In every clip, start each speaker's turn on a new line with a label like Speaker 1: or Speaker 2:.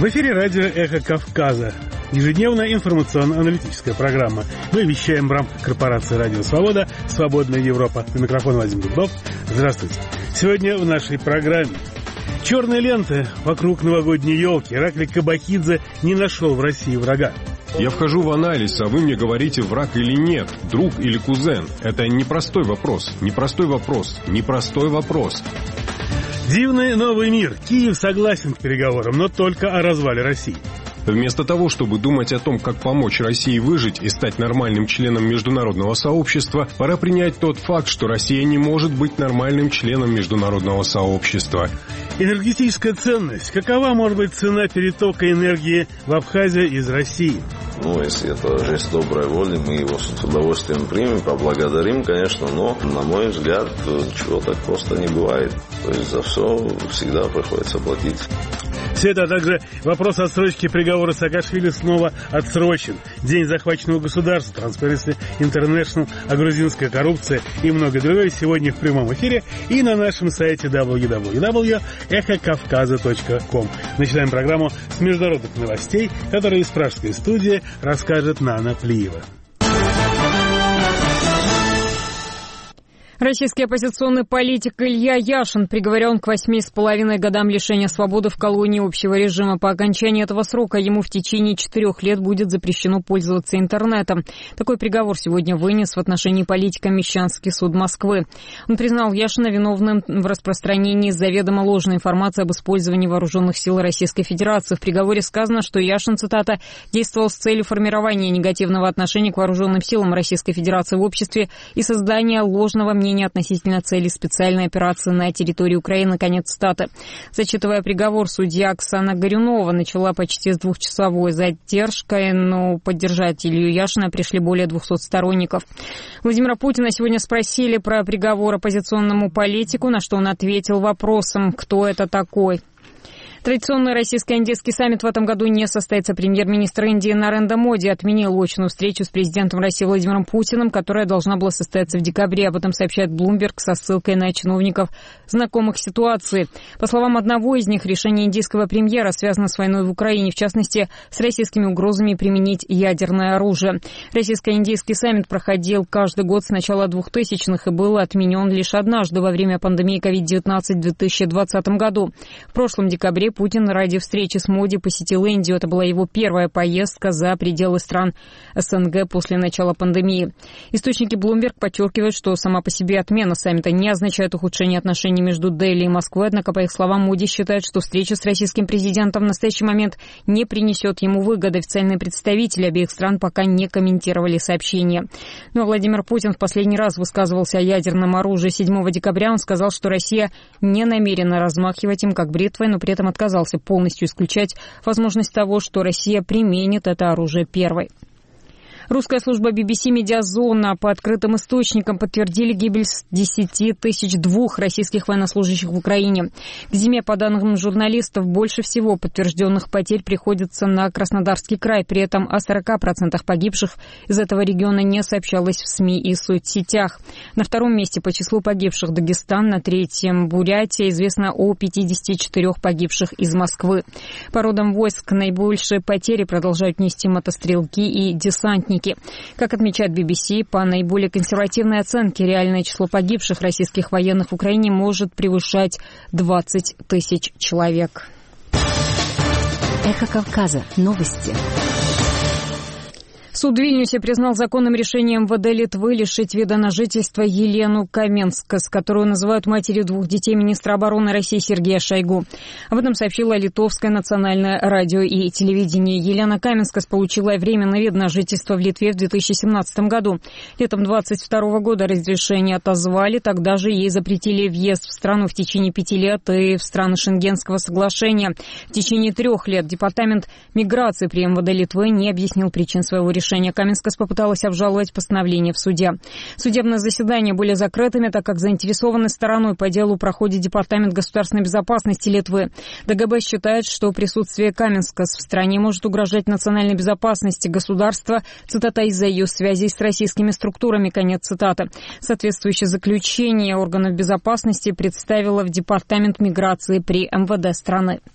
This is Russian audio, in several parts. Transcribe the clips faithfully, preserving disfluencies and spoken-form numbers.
Speaker 1: В эфире радио «Эхо Кавказа». Ежедневная информационно-аналитическая программа. Мы вещаем в рамках корпорации «Радио Свобода», «Свободная Европа». На микрофон Вадим Дубнов. Здравствуйте. Сегодня в нашей программе. Черные ленты вокруг новогодней елки. Иракли Кабахидзе не нашел в России врага.
Speaker 2: Я вхожу в анализ, а вы мне говорите, враг или нет, друг или кузен. Это непростой вопрос, непростой вопрос, непростой вопрос.
Speaker 1: Дивный новый мир. Киев согласен к переговорам, но только о развале России.
Speaker 2: Вместо того, чтобы думать о том, как помочь России выжить и стать нормальным членом международного сообщества, пора принять тот факт, что Россия не может быть нормальным членом международного сообщества.
Speaker 1: Энергетическая ценность. Какова может быть цена перетока энергии в Абхазию из России?
Speaker 3: Ну, если это жест доброй воли, мы его с удовольствием примем, поблагодарим, конечно, но, на мой взгляд, ничего так просто не бывает. То есть за все всегда приходится платить.
Speaker 1: Все это, а также вопрос отсрочки приговора Саакашвили снова отсрочен. День захваченного государства, Transparency International, а грузинская коррупция и многое другое сегодня в прямом эфире и на нашем сайте дабл ю дабл ю дабл ю точка эхо кавказа точка ком. Начинаем программу с международных новостей, которые из пражской студии расскажет Нана Плиева.
Speaker 4: Российский оппозиционный политик Илья Яшин приговорен к восьми с половиной годам лишения свободы в колонии общего режима. По окончании этого срока ему в течение четырех лет будет запрещено пользоваться интернетом. Такой приговор сегодня вынес в отношении политика Мещанский суд Москвы. Он признал Яшина виновным в распространении заведомо ложной информации об использовании вооруженных сил Российской Федерации. В приговоре сказано, что Яшин, цитата, действовал с целью формирования негативного отношения к вооруженным силам Российской Федерации в обществе и создания ложного мнения относительно цели специальной операции на территории Украины. Конец цитаты. Зачитывая приговор, судья Оксана Горюнова начала почти с двухчасовой задержкой, но поддержать Илью Яшина пришли более двухсот сторонников. Владимира Путина сегодня спросили про приговор оппозиционному политику, на что он ответил вопросом, кто это такой. Традиционный российско-индийский саммит в этом году не состоится. Премьер-министр Индии Нарендра Моди отменил очную встречу с президентом России Владимиром Путиным, которая должна была состояться в декабре. Об этом сообщает Bloomberg со ссылкой на чиновников, знакомых ситуации. По словам одного из них, решение индийского премьера связано с войной в Украине, в частности, с российскими угрозами применить ядерное оружие. Российско-индийский саммит проходил каждый год с начала двухтысячных и был отменен лишь однажды во время пандемии ковид девятнадцать в две тысячи двадцатом году. В прошлом декабре Путин ради встречи с Моди посетил Индию. Это была его первая поездка за пределы стран СНГ после начала пандемии. Источники Bloomberg подчеркивают, что сама по себе отмена саммита не означает ухудшение отношений между Дели и Москвой. Однако, по их словам, Моди считает, что встреча с российским президентом в настоящий момент не принесет ему выгоды. Официальные представители обеих стран пока не комментировали сообщение. Ну а Владимир Путин в последний раз высказывался о ядерном оружии. седьмого декабря он сказал, что Россия не намерена размахивать им как бритвой, но при этом отказался отказался полностью исключать возможность того, что Россия применит это оружие первой. Русская служба би би си «Медиазона» по открытым источникам подтвердили гибель десяти тысяч двух российских военнослужащих в Украине. К зиме, по данным журналистов, больше всего подтвержденных потерь приходится на Краснодарский край. При этом о сорока процентах погибших из этого региона не сообщалось в СМИ и соцсетях. На втором месте по числу погибших Дагестан, на третьем Бурятия. Известно о пятидесяти четырёх погибших из Москвы. По родам войск наибольшие потери продолжают нести мотострелки и десантники. Как отмечает би би си, по наиболее консервативной оценке реальное число погибших российских военных в Украине может превышать двадцать тысяч человек.
Speaker 5: Эхо Кавказа. Новости.
Speaker 4: Суд в Вильнюсе признал законным решением эм вэ дэ Литвы лишить вида на жительство Елену Каменскас, которую называют матерью двух детей министра обороны России Сергея Шойгу. Об этом сообщило Литовское национальное радио и телевидение. Елена Каменскас получила временный вид на жительство в Литве в две тысячи семнадцатом году. Летом двадцать второго года разрешение отозвали, тогда же ей запретили въезд в страну в течение пяти лет и в страны Шенгенского соглашения. В течение трех лет Департамент миграции при эм вэ дэ Литвы не объяснил причин своего решения. Каменскас попыталась обжаловать постановление в суде. Судебные заседания были закрытыми, так как заинтересованной стороной по делу проходит Департамент государственной безопасности Литвы. дэ гэ бэ считает, что присутствие Каменскас в стране может угрожать национальной безопасности государства, цитата, из-за ее связей с российскими структурами, конец цитаты. Соответствующее заключение органов безопасности представило в Департамент миграции при эм вэ дэ страны.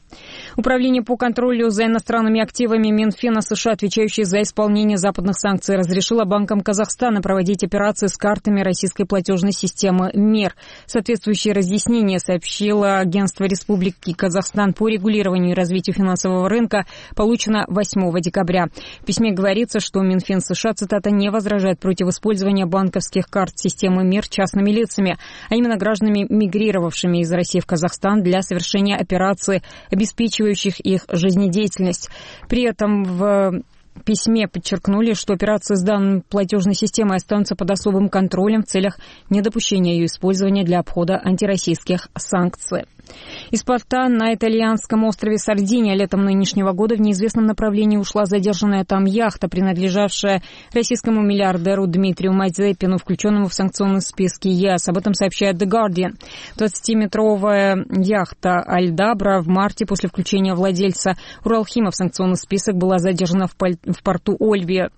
Speaker 4: Управление по контролю за иностранными активами Минфина США, отвечающее за исполнение западных санкций, разрешило банкам Казахстана проводить операции с картами российской платежной системы МЕР. Соответствующие разъяснения сообщило агентство Республики Казахстан по регулированию и развитию финансового рынка, получено восьмого декабря. В письме говорится, что Минфин США, цитата, не возражает против использования банковских карт системы МЕР частными лицами, а именно гражданами, мигрировавшими из России в Казахстан для совершения операций, обеспечивающих их жизнедеятельность. При этом в письме подчеркнули, что операции с данной платежной системой останутся под особым контролем в целях недопущения ее использования для обхода антироссийских санкций. Из порта на итальянском острове Сардиния летом нынешнего года в неизвестном направлении ушла задержанная там яхта, принадлежавшая российскому миллиардеру Дмитрию Мазепину, включенному в санкционные списки ЕС. Об этом сообщает The Guardian. двадцатиметровая яхта «Альдабра» в марте после включения владельца Уралхима в санкционный список была задержана в, в порту Ольбия.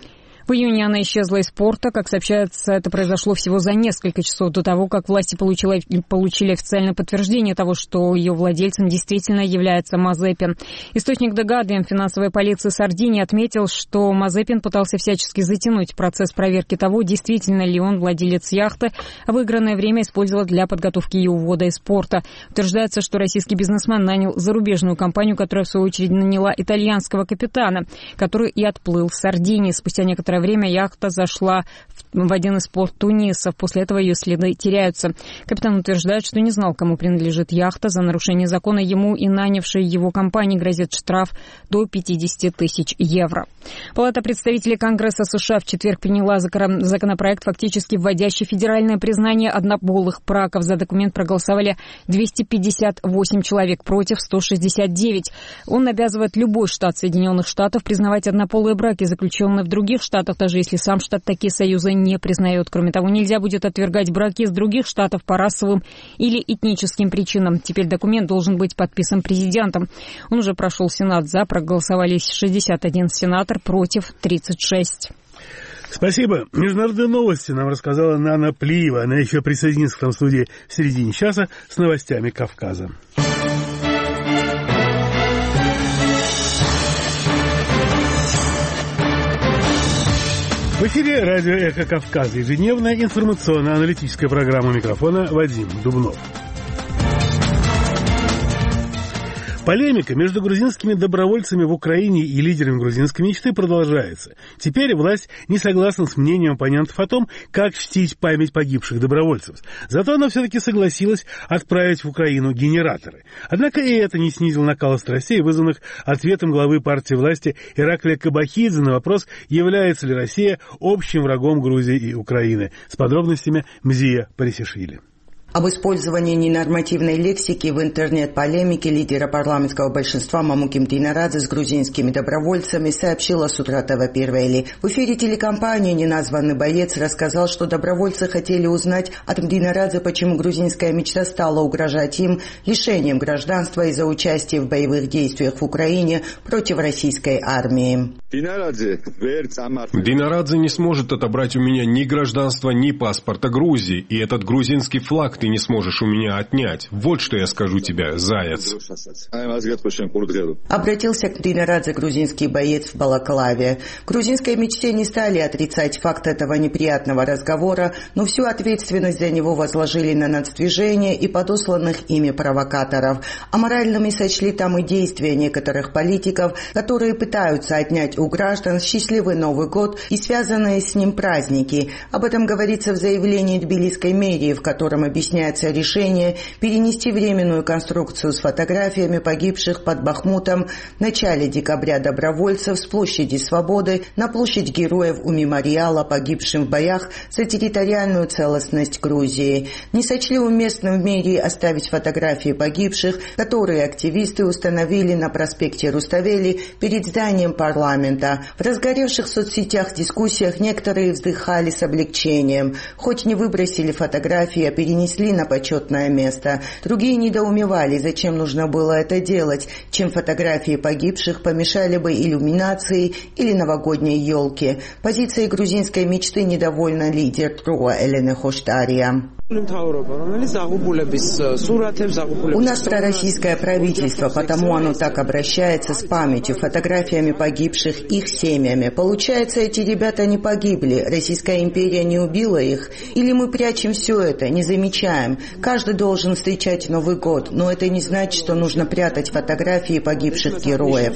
Speaker 4: В июне она исчезла из порта. Как сообщается, это произошло всего за несколько часов до того, как власти получили, получили официальное подтверждение того, что ее владельцем действительно является Мазепин. Источник The Guardian финансовой полиции Сардинии отметил, что Мазепин пытался всячески затянуть процесс проверки того, действительно ли он владелец яхты, а выигранное время использовал для подготовки ее увода из порта. Утверждается, что российский бизнесмен нанял зарубежную компанию, которая, в свою очередь, наняла итальянского капитана, который и отплыл в Сардинии. Спустя некоторое время яхта зашла в один из порт Туниса. После этого ее следы теряются. Капитан утверждает, что не знал, кому принадлежит яхта. За нарушение закона ему и нанявшей его компании грозит штраф до пятьдесят тысяч евро. Палата представителей Конгресса США в четверг приняла законопроект, фактически вводящий федеральное признание однополых браков. За документ проголосовали двести пятьдесят восемь человек, против сто шестьдесят девять. Он обязывает любой штат Соединенных Штатов признавать однополые браки, заключенные в других штатах, даже если сам штат такие союзы не признает. Кроме того, нельзя будет отвергать браки из других штатов по расовым или этническим причинам. Теперь документ должен быть подписан президентом. Он уже прошел Сенат. За проголосовали шестьдесят один сенатор, против тридцать шесть.
Speaker 1: Спасибо. Международные новости нам рассказала Нана Плиева. Она еще присоединится к нам в студии в середине часа с новостями Кавказа. В эфире радио «Эхо Кавказа». Ежедневная информационно-аналитическая программа, микрофона Вадим Дубнов. Полемика между грузинскими добровольцами в Украине и лидерами грузинской мечты продолжается. Теперь власть не согласна с мнением оппонентов о том, как чтить память погибших добровольцев. Зато она все-таки согласилась отправить в Украину генераторы. Однако и это не снизило накала страстей, вызванных ответом главы партии власти Ираклия Кабахидзе на вопрос, является ли Россия общим врагом Грузии и Украины. С подробностями Мзия Парисишвили.
Speaker 6: Об использовании ненормативной лексики в интернет-полемике лидера парламентского большинства Мамуким Динарадзе с грузинскими добровольцами сообщила с утра ТВ Первейли. В эфире телекомпании неназванный боец рассказал, что добровольцы хотели узнать от Динарадзе, почему грузинская мечта стала угрожать им лишением гражданства из-за участия в боевых действиях в Украине против российской армии.
Speaker 2: Динарадзе не сможет отобрать у меня ни гражданства, ни паспорта Грузии, и этот грузинский флаг ты не сможешь у меня отнять. Вот что я скажу тебе, заяц.
Speaker 6: Обратился к Динарадзе грузинский боец в балаклаве. Грузинской мечте не стали отрицать факт этого неприятного разговора, но всю ответственность за него возложили на нацдвижение и подосланных ими провокаторов. Аморальными сочли там и действия некоторых политиков, которые пытаются отнять у граждан счастливый Новый год и связанные с ним праздники. Об этом говорится в заявлении тбилисской мэрии, в котором объясняется решение перенести временную конструкцию с фотографиями погибших под Бахмутом в начале декабря добровольцев с площади Свободы на площадь Героев у мемориала погибшим в боях за территориальную целостность Грузии. Не сочли уместным в мэрии оставить фотографии погибших, которые активисты установили на проспекте Руставели перед зданием парламента. В разгоревших в соцсетях дискуссиях некоторые вздыхали с облегчением. Хоть не выбросили фотографии, а перенесли на почетное место. Другие недоумевали, зачем нужно было это делать, чем фотографии погибших помешали бы иллюминации или новогодней елке. Позицией грузинской мечты недовольна лидер ТРО Элена Хоштария. У нас пророссийское правительство, потому оно так обращается с памятью, фотографиями погибших, их семьями. Получается, эти ребята не погибли, Российская империя не убила их? Или мы прячем все это, не замечаем? Каждый должен встречать Новый год, но это не значит, что нужно прятать фотографии погибших героев.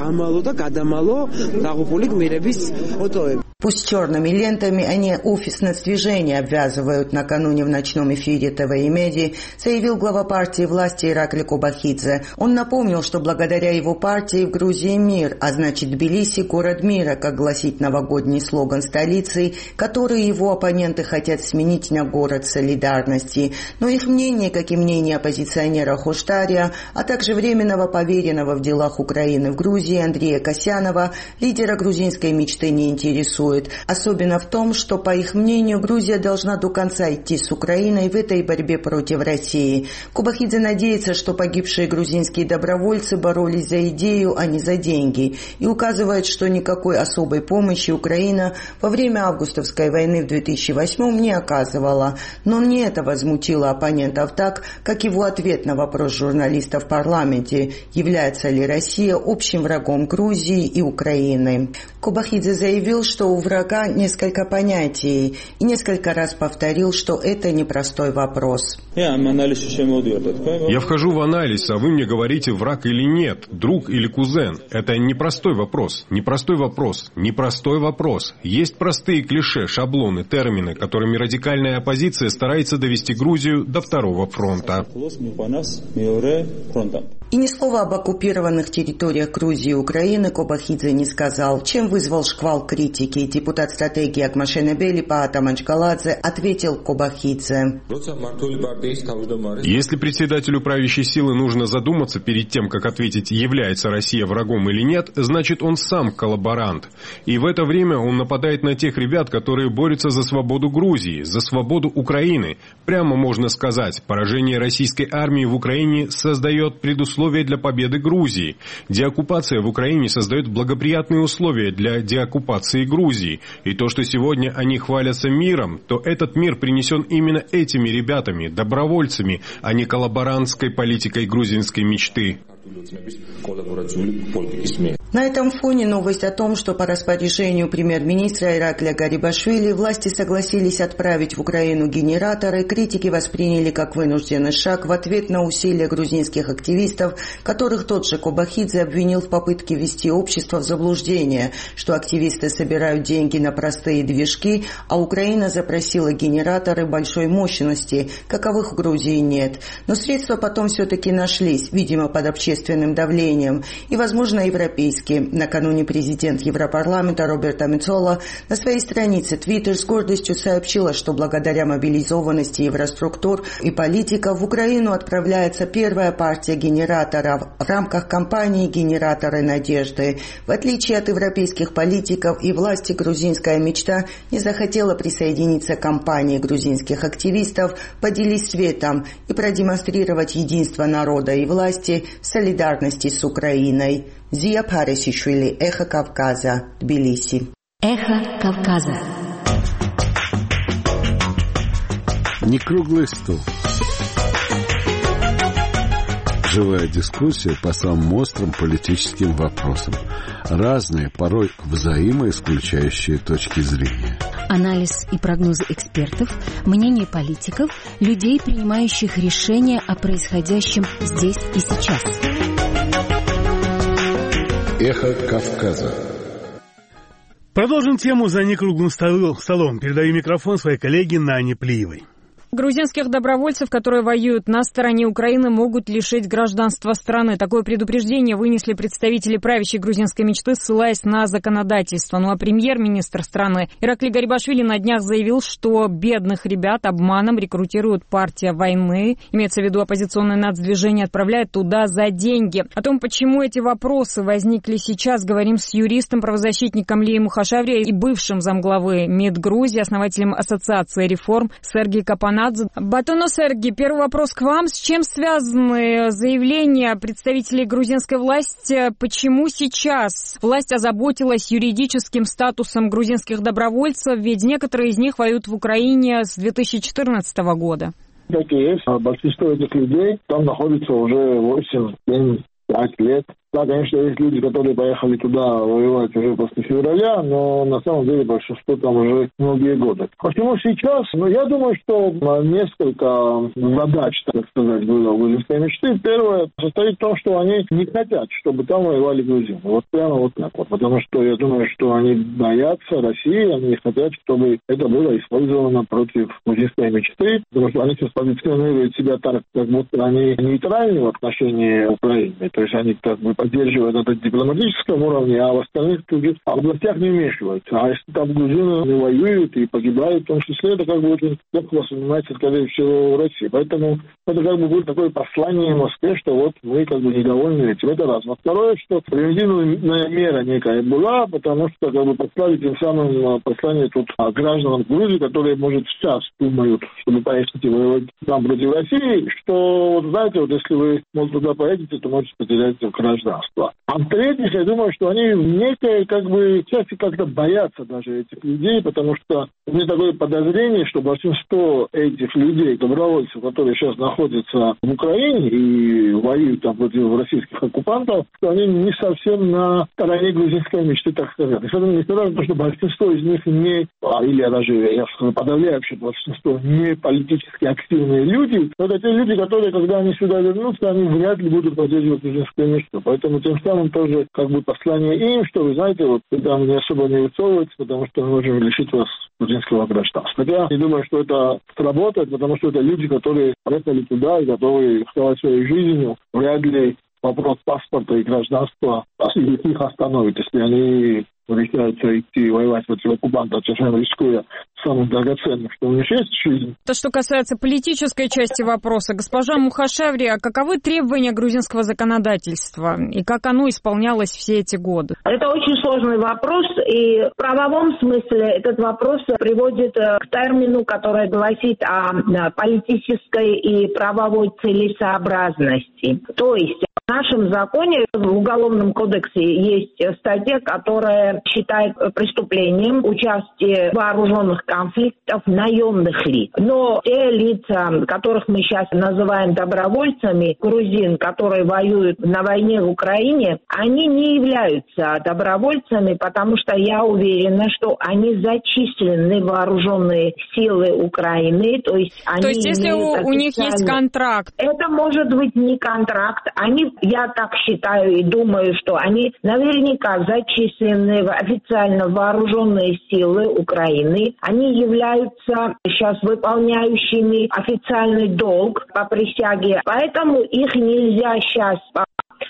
Speaker 6: Пусть черными лентами они офисное движение обвязывают, накануне в ночном эфире ТВ и Меди заявил глава партии власти Иракли Кобахидзе. Он напомнил, что благодаря его партии в Грузии мир, а значит Тбилиси – город мира, как гласит новогодний слоган столицы, который его оппоненты хотят сменить на город солидарности. Но их мнение, как и мнение оппозиционера Хоштария, а также временного поверенного в делах Украины в Грузии Андрея Касьянова, лидера грузинской мечты не интересует. Особенно в том, что, по их мнению, Грузия должна до конца идти с Украиной в этой борьбе против России. Кобахидзе надеется, что погибшие грузинские добровольцы боролись за идею, а не за деньги, и указывает, что никакой особой помощи Украина во время августовской войны в две тысячи восьмом не оказывала. Но не это возмутило оппонентов так, как его ответ на вопрос журналистов в парламенте, является ли Россия общим врагом Грузии и Украины. Кобахидзе заявил, что у врага несколько понятий, и несколько раз повторил, что это непростой вопрос.
Speaker 2: Я вхожу в анализ, а вы мне говорите, враг или нет, друг или кузен. Это непростой вопрос, непростой вопрос, непростой вопрос. Есть простые клише, шаблоны, термины, которыми радикальная оппозиция старается довести Грузию до второго фронта.
Speaker 6: И ни слова об оккупированных территориях Грузии и Украины Кобахидзе не сказал, чем вызвал шквал критики. Депутат стратегии Акмашенебели Паата Манчкаладзе ответил Кобахидзе.
Speaker 2: Если председателю правящей силы нужно задуматься перед тем, как ответить, является Россия врагом или нет, значит он сам коллаборант. И в это время он нападает на тех ребят, которые борются за свободу Грузии, за свободу Украины. Прямо можно сказать, поражение российской армии в Украине создает предусловия для победы Грузии. Деоккупация в Украине создает благоприятные условия для деоккупации Грузии. И то, что сегодня они хвалятся миром, то этот мир принесен именно этими ребятами, добровольцами, а не коллаборантской политикой грузинской мечты.
Speaker 6: На этом фоне новость о том, что по распоряжению премьер-министра Иракля Гарибашвили власти согласились отправить в Украину генераторы, критики восприняли как вынужденный шаг в ответ на усилия грузинских активистов, которых тот же Кобахидзе обвинил в попытке ввести общество в заблуждение, что активисты собирают деньги на простые движки, а Украина запросила генераторы большой мощности, каковых в Грузии нет. Но средства потом все-таки нашлись, видимо, под общественным давлением, и, возможно, европейские. Накануне президент Европарламента Роберта Мецола на своей странице Twitter с гордостью сообщила, что благодаря мобилизованности евроструктур и политиков в Украину отправляется первая партия генераторов в рамках кампании «Генераторы надежды». В отличие от европейских политиков и власти, грузинская мечта не захотела присоединиться к кампании грузинских активистов «Поделись светом» и продемонстрировать единство народа и власти в солидарности с Украиной. Зия Парисишвили, Эхо Кавказа, Тбилиси.
Speaker 5: Эхо Кавказа.
Speaker 7: Не круглый стол. Живая дискуссия по самым острым политическим вопросам. Разные, порой взаимоисключающие точки зрения.
Speaker 5: Анализ и прогнозы экспертов, мнение политиков, людей, принимающих решения о происходящем здесь и сейчас.
Speaker 7: Эхо Кавказа.
Speaker 1: Продолжим тему за некруглым столом. Передаю микрофон своей коллеге Нане Плиевой.
Speaker 4: Грузинских добровольцев, которые воюют на стороне Украины, могут лишить гражданства страны. Такое предупреждение вынесли представители правящей грузинской мечты, ссылаясь на законодательство. Ну а премьер-министр страны Иракли Гарибашвили на днях заявил, что бедных ребят обманом рекрутирует партия войны. Имеется в виду оппозиционное нацдвижение, отправляет туда за деньги. О том, почему эти вопросы возникли сейчас, говорим с юристом, правозащитником Лией Мухашаври и бывшим замглавы МИД Грузии, основателем Ассоциации реформ Сергей Капанас. Торнадзе. Батоно Серги, первый вопрос к вам. С чем связаны заявления представителей грузинской власти? Почему сейчас власть озаботилась юридическим статусом грузинских добровольцев? Ведь некоторые из них воюют в Украине с две тысячи четырнадцатого года.
Speaker 8: Так и есть. Большинство этих людей там находится уже восемь, семь, пять лет. Да, конечно, есть люди, которые поехали туда воевать уже после февраля, но на самом деле большинство там уже многие годы. Почему сейчас? Ну, я думаю, что несколько задач, так сказать, было у грузинской мечты. Первое состоит в том, что они не хотят, чтобы там воевали грузины. Вот прямо вот так вот. Потому что я думаю, что они боятся России, они не хотят, чтобы это было использовано против грузинской мечты, потому что они сейчас позиционируют себя так, как будто они нейтральны в отношении Украины. То есть они как бы поддерживают это на дипломатическом уровне, а в остальных других областях не вмешиваются. А если там грузины не воюют и погибают, в том числе, это как бы очень плохо воспринимается, скорее всего, в России. Поэтому это как бы будет такое послание Москве, что вот мы как бы недовольны этим. Это раз. А второе, что превентивная мера некая была, потому что как бы послали тем самым послание тут гражданам Грузии, которые, может, сейчас думают, чтобы поехать и воевать там против России, что, вот знаете, вот если вы, может, туда поедете, то можете потерять гражданство. А в-третьих, я думаю, что они в некой, как бы, части как-то боятся даже этих людей, потому что у меня такое подозрение, что большинство этих людей, добровольцев, которые сейчас находятся в Украине и воюют там против российских оккупантов, что они не совсем на стороне грузинской мечты, так сказать. И не сказать, потому что большинство из них не, или даже, я скажу, подавляющее большинство, не политически активные люди, но это те люди, которые, когда они сюда вернутся, они вряд ли будут поддерживать грузинскую мечту. Поэтому тем самым тоже как бы послание им, что вы знаете, вот вы там не особо не высовываетесь, потому что мы можем лишить вас грузинского гражданства. Хотя я думаю, что это сработает, потому что это люди, которые приехали туда и готовы рисковать своей жизнью. Вряд ли вопрос паспорта и гражданства их остановит, если они решаются идти воевать против оккупанта, совершенно рискуя самым драгоценным, что у них есть жизнь.
Speaker 4: То, что касается политической части вопроса, госпожа Мухашеври, а каковы требования грузинского законодательства и как оно исполнялось все эти годы?
Speaker 9: Это очень сложный вопрос, и в правовом смысле этот вопрос приводит к термину, который гласит о политической и правовой целесообразности. То есть в нашем законе, в Уголовном кодексе есть статья, которая считает преступлением участие в вооруженных конфликтов наемных лиц. Но те лица, которых мы сейчас называем добровольцами, грузин, которые воюют на войне в Украине, они не являются добровольцами, потому что я уверена, что они зачислены в вооруженные силы Украины. То есть, они
Speaker 4: то есть если у, у них есть контракт?
Speaker 9: Это может быть не контракт. Они, я так считаю и думаю, что они наверняка зачислены в официально вооруженные силы Украины. Они являются сейчас выполняющими официальный долг по присяге, поэтому их нельзя сейчас по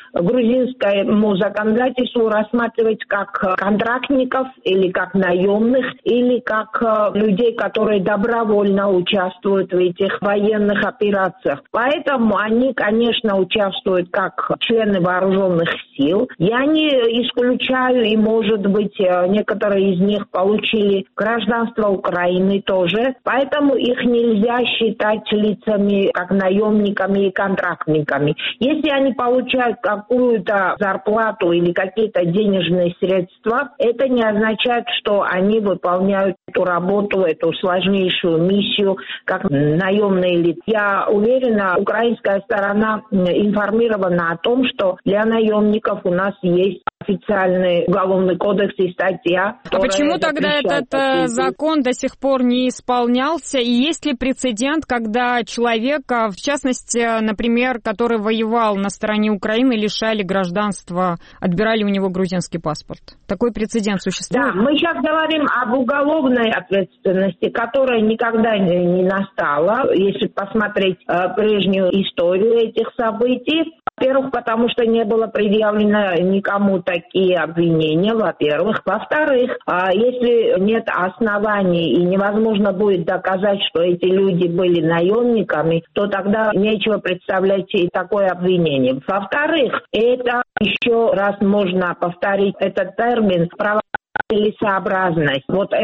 Speaker 9: грузинскому законодательству рассматривать как контрактников или как наемных, или как людей, которые добровольно участвуют в этих военных операциях. Поэтому они, конечно, участвуют как члены вооруженных сил. Я не исключаю, и, может быть, некоторые из них получили гражданство Украины тоже. Поэтому их нельзя считать лицами как наемниками и контрактниками. Если они получают какую-то зарплату или какие-то денежные средства, это не означает, что они выполняют эту работу, эту сложнейшую миссию, как наемные лица. Я уверена, украинская сторона информирована о том, что для наемников у нас есть официальный уголовный кодекс и статья.
Speaker 4: А почему тогда этот такие... закон до сих пор не исполнялся? И есть ли прецедент, когда человека, в частности, например, который воевал на стороне Украины, лишали гражданства, отбирали у него грузинский паспорт? Такой прецедент существует?
Speaker 9: Да, мы сейчас говорим об уголовной ответственности, которая никогда не настала, если посмотреть э, прежнюю историю этих событий. Во-первых, потому что не было предъявлено никому такие обвинения, во-первых. Во-вторых, если нет оснований и невозможно будет доказать, что эти люди были наемниками, то тогда нечего представлять и такое обвинение. Во-вторых, это еще раз можно повторить этот термин «правовая целесообразность». Вот это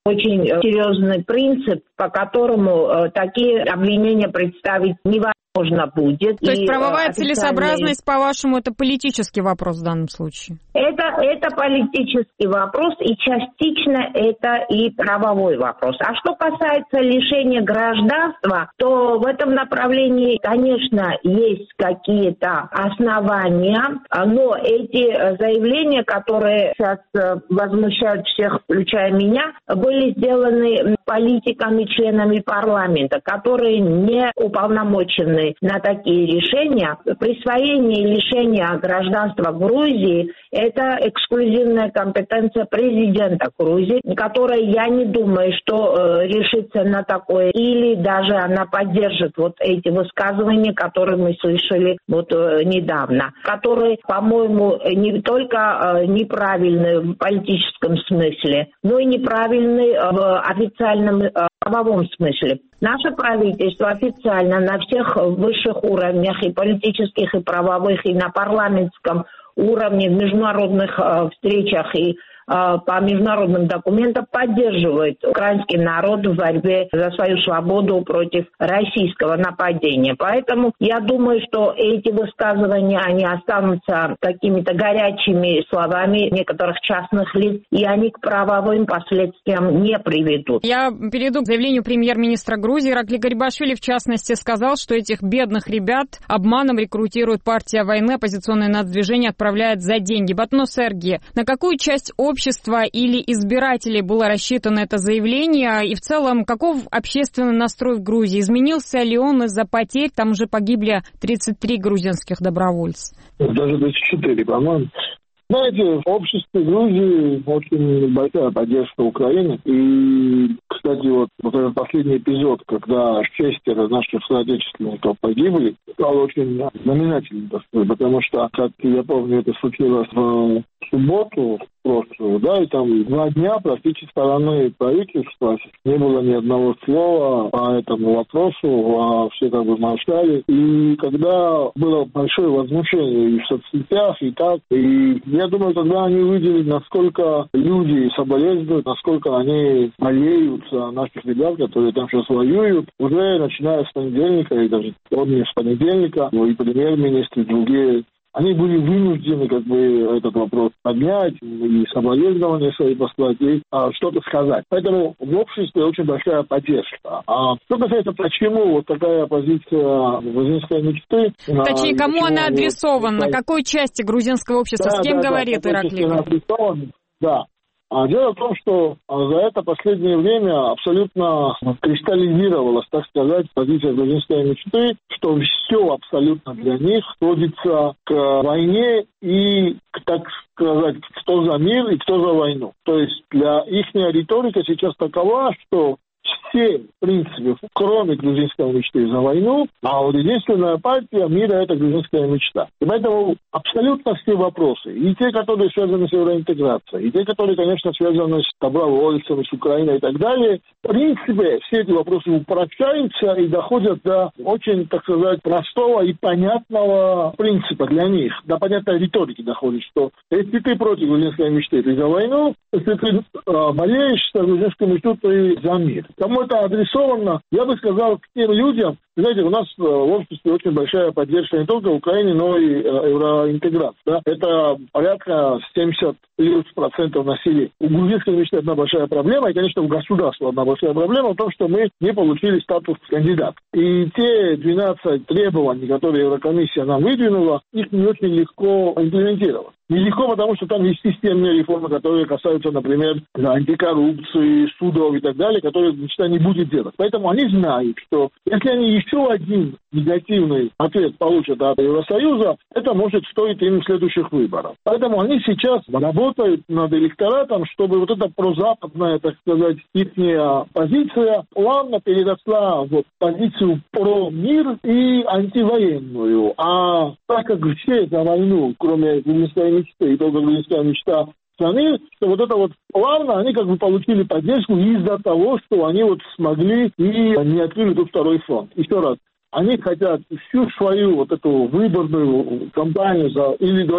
Speaker 9: очень серьезный принцип, по которому такие обвинения представить невозможно. Можно будет.
Speaker 4: То есть
Speaker 9: и
Speaker 4: правовая
Speaker 9: официальные...
Speaker 4: целесообразность, по-вашему, это политический вопрос в данном случае?
Speaker 9: Это, это политический вопрос, и частично это и правовой вопрос. А что касается лишения гражданства, то в этом направлении, конечно, есть какие-то основания, но эти заявления, которые сейчас возмущают всех, включая меня, были сделаны политиками, членами парламента, которые не уполномочены на такие решения. Присвоение и лишение гражданства Грузии – это эксклюзивная компетенция президента Грузии, которая, я не думаю, что э, решится на такое, или даже она поддержит вот эти высказывания, которые мы слышали вот э, недавно, которые, по-моему, не только э, неправильны в политическом смысле, но и неправильны в официальном э, правовом смысле. Наше правительство официально на всех высших уровнях, и политических, и правовых, и на парламентском уровне, в международных э, встречах и по международным документам поддерживает украинский народ в борьбе за свою свободу против российского нападения. Поэтому я думаю, что эти высказывания, они останутся какими-то горячими словами некоторых частных лиц, и они к правовым последствиям не приведут.
Speaker 4: Я перейду к заявлению премьер-министра Грузии. Иракли Гарибашвили, в частности, сказал, что этих бедных ребят обманом рекрутирует партия войны, оппозиционное нацдвижение отправляет за деньги. Батно Серги, на какую часть общества общества или избирателей было рассчитано это заявление? И в целом, каков общественный настрой в Грузии? Изменился ли он из-за потерь? Там уже погибли тридцать три грузинских добровольца.
Speaker 8: Даже тридцать четыре, по-моему. Знаете, в обществе Грузии очень большая поддержка Украины. И, кстати, вот, вот этот последний эпизод, когда шестеро наших соотечественников погибли, стал очень знаменательным, потому что, как я помню, это случилось в субботу прошлую, да, и там два дня практически стороны правительства не было ни одного слова по этому вопросу, а все как бы молчали. И когда было большое возмущение и в соцсетях, и так, и я думаю, когда они увидели, насколько люди соболезнуют, насколько они болеют за наших ребят, которые там сейчас воюют, уже начиная с понедельника, и даже не с понедельника, ну и премьер-министр, и другие, они были вынуждены как бы этот вопрос поднять и соболезнования свои послать, и а, что-то сказать. Поэтому в обществе очень большая поддержка. А что касается, почему вот такая позиция грузинской мечты...
Speaker 4: Точнее,
Speaker 8: на,
Speaker 4: кому она адресована?
Speaker 8: Вот,
Speaker 4: какой части грузинского общества?
Speaker 8: Да,
Speaker 4: с кем
Speaker 8: да,
Speaker 4: говорит
Speaker 8: да,
Speaker 4: Иракли?
Speaker 8: Да. А дело в том, что за это последнее время абсолютно кристаллизировалась, так сказать, позиция грузинской мечты, что все абсолютно для них сводится к войне и, так сказать, кто за мир и кто за войну. То есть для их риторика сейчас такова, что все, в принципе, кроме грузинской мечты, за войну, а вот единственная партия мира – это грузинская мечта. И поэтому абсолютно все вопросы, и те, которые связаны с евроинтеграцией, и те, которые, конечно, связаны с добровольцами, с Украиной и так далее, в принципе, все эти вопросы упрощаются и доходят до очень, так сказать, простого и понятного принципа для них, до понятной риторики доходит, что если ты против грузинской мечты, ты за войну, если ты э, болеешь за грузинскую мечту, ты за мир. Кому это адресовано, я бы сказал, к тем людям, знаете, у нас в обществе очень большая поддержка не только Украины, но и евроинтеграции. Да? Это порядка семьдесят плюс процентов населения. У грузинской мечты одна большая проблема, и, конечно, у государства одна большая проблема в том, что мы не получили статус кандидата. И те двенадцать требований, которые Еврокомиссия нам выдвинула, их не очень легко имплементировать. Нелегко, потому что там есть системные реформы, которые касаются, например, антикоррупции, судов и так далее, которые мечта не будет делать. Поэтому они знают, что если они еще один негативный ответ получат от Евросоюза, это может стоить им следующих выборов. Поэтому они сейчас работают над электоратом, чтобы вот эта прозападная, так сказать, их позиция плавно переросла в позицию про мир и антивоенную. А так как все за войну, кроме грузинской мечты, и только грузинская мечта страны, что вот это вот плавно они как бы получили поддержку из-за того, что они вот смогли и не открыли тут второй фронт. Еще раз. Они хотят всю свою вот эту выборную кампанию за, или даже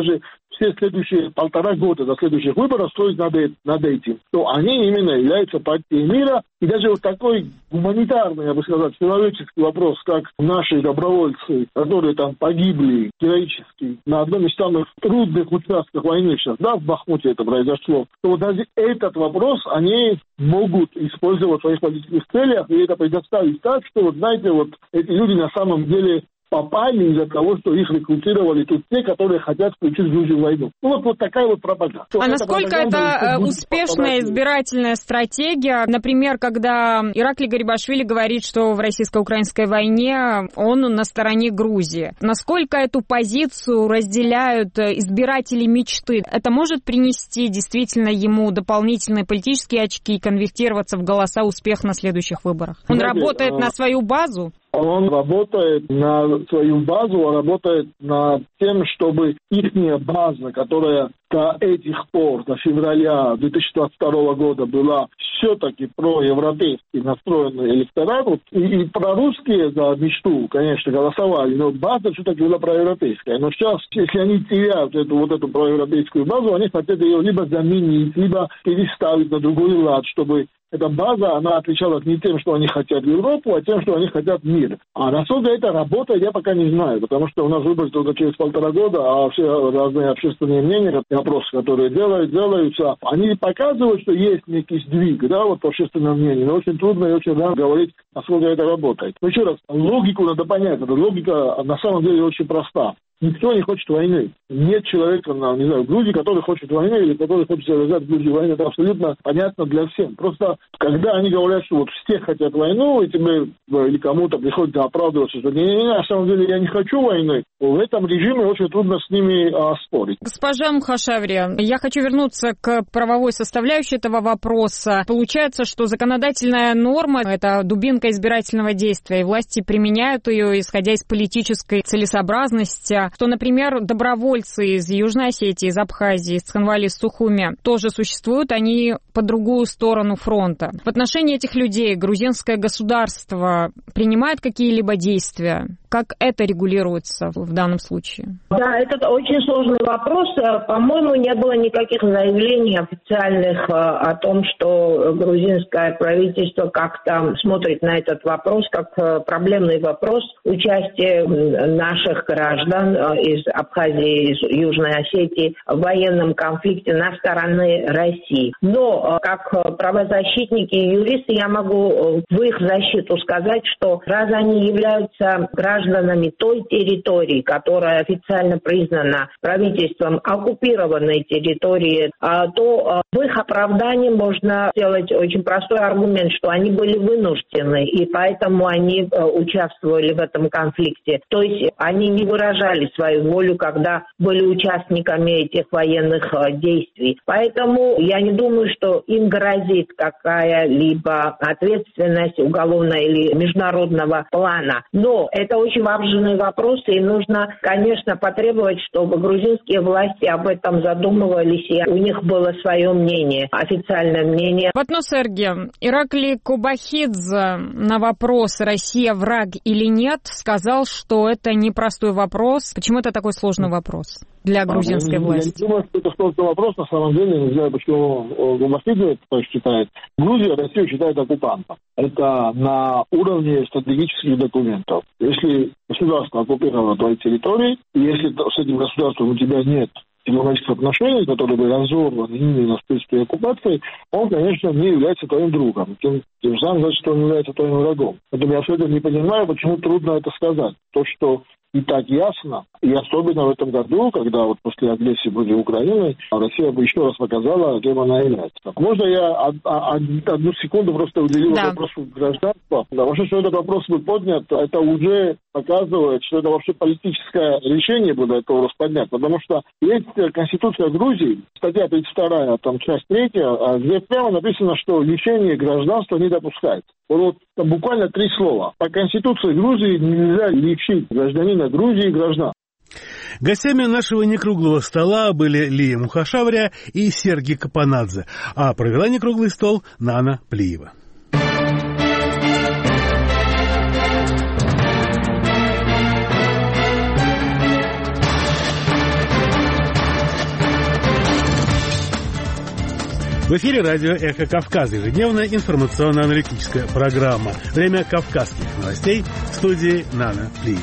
Speaker 8: все следующие полтора года до следующих выборов строить над, над этим, то они именно являются партией мира. И даже вот такой гуманитарный, я бы сказал, человеческий вопрос, как наши добровольцы, которые там погибли героически на одном из самых трудных участков войны сейчас, да, в Бахмуте это произошло, то вот даже этот вопрос они могут использовать в своих политических целях и это предоставить так, что, вот знаете, вот эти люди на самом деле попали из-за того, что их рекрутировали тут те, которые хотят включить Грузию в войну. Ну, вот, вот такая вот пропаганда.
Speaker 4: А это насколько это успешная избирательная стратегия? Например, когда Ираклий Гарибашвили говорит, что в российско-украинской войне он на стороне Грузии. Насколько эту позицию разделяют избиратели мечты? Это может принести действительно ему дополнительные политические очки и конвертироваться в голоса успех на следующих выборах? Он Знаете, работает а... на свою базу?
Speaker 8: Он работает на свою базу, он работает над тем, чтобы их база, которая до этих пор, до февраля две тысячи двадцать второго года была все-таки проевропейски настроенный электорат, вот, и, и прорусские за мечту, конечно, голосовали, но база все-таки была проевропейская. Но сейчас, если они теряют эту, вот эту проевропейскую базу, они хотят ее либо заменить, либо переставить на другой лад, чтобы эта база, она отличалась не тем, что они хотят Европу, а тем, что они хотят мир. А насколько это работает, я пока не знаю, потому что у нас выборы только через полтора года, а все разные общественные мнения, вопросы, которые делают, делаются, они показывают, что есть некий сдвиг, да, вот по общественному мнению, но очень трудно и очень рано говорить, насколько это работает. Но еще раз, логику надо понять, эта логика на самом деле очень проста. Никто не хочет войны. Нет человека, не знаю, в Грузии, который хочет войны или который хочет завязать в Грузии войну. Это абсолютно понятно для всех. Просто, когда они говорят, что вот все хотят войну, и тебе или кому-то приходится оправдываться, что не-не-не, на самом деле я не хочу войны, в этом режиме очень трудно с ними а, спорить.
Speaker 4: Госпожа Мухашаври, я хочу вернуться к правовой составляющей этого вопроса. Получается, что законодательная норма – это дубинка избирательного действия, и власти применяют ее, исходя из политической целесообразности, что, например, добровольцы из Южной Осетии, из Абхазии, из Цхинвали, из Сухуми тоже существуют, они по другую сторону фронта. В отношении этих людей грузинское государство принимает какие-либо действия? Как это регулируется в данном случае?
Speaker 9: Да, это очень сложный вопрос. По-моему, не было никаких заявлений официальных о том, что грузинское правительство как-то смотрит на этот вопрос как проблемный вопрос участия наших граждан из Абхазии, из Южной Осетии в военном конфликте на стороне России. Но как правозащитники и юристы я могу в их защиту сказать, что раз они являются гражданами той территории, которая официально признана правительством оккупированной территории, то в их оправдании можно сделать очень простой аргумент, что они были вынуждены, и поэтому они участвовали в этом конфликте. То есть они не выражали свою волю, когда были участниками этих военных действий. Поэтому я не думаю, что им грозит какая-либо ответственность уголовная или международного плана. Но это очень важный вопрос, и нужно, конечно, потребовать, чтобы грузинские власти об этом задумывались, и у них было свое мнение, официальное мнение.
Speaker 4: В Атносерге Ираклий Кобахидзе на вопрос «Россия враг или нет?» сказал, что это непростой вопрос. Почему это такой сложный вопрос для грузинской
Speaker 8: а,
Speaker 4: власти?
Speaker 8: Я не думаю, что это сложный вопрос, на самом деле, не знаю, почему Кобахидзе это считает. Грузия Россию считает оккупантом. Это на уровне стратегических документов. Если государство оккупировало твои территории, и если с этим государством у тебя нет дипломатических отношений, которые были разорваны именно в принципе оккупации, он, конечно, не является твоим другом. Тем, тем самым, значит, что он является твоим врагом. Поэтому я все это не понимаю, почему трудно это сказать. То, что и так ясно, и особенно в этом году, когда вот после агрессии против Украины Россия бы еще раз показала, кем она является. Можно я одну секунду просто уделил да. вопросу гражданства? Потому что этот вопрос был поднят, это уже показывает, что это вообще политическое решение было это вопрос поднять. Потому что есть Конституция Грузии, статья тридцать вторая, там часть третья, где прямо написано, что лишение гражданства не допускается. Вот там буквально три слова. По Конституции Грузии нельзя лишить гражданина Грузии гражданства.
Speaker 1: Гостями нашего некруглого стола были Лия Мухашавря и Сергей Капанадзе, а провела некруглый стол Нана Плиева. В эфире радио «Эхо Кавказа», ежедневная информационно-аналитическая программа. Время кавказских новостей, в студии Нана Плиева.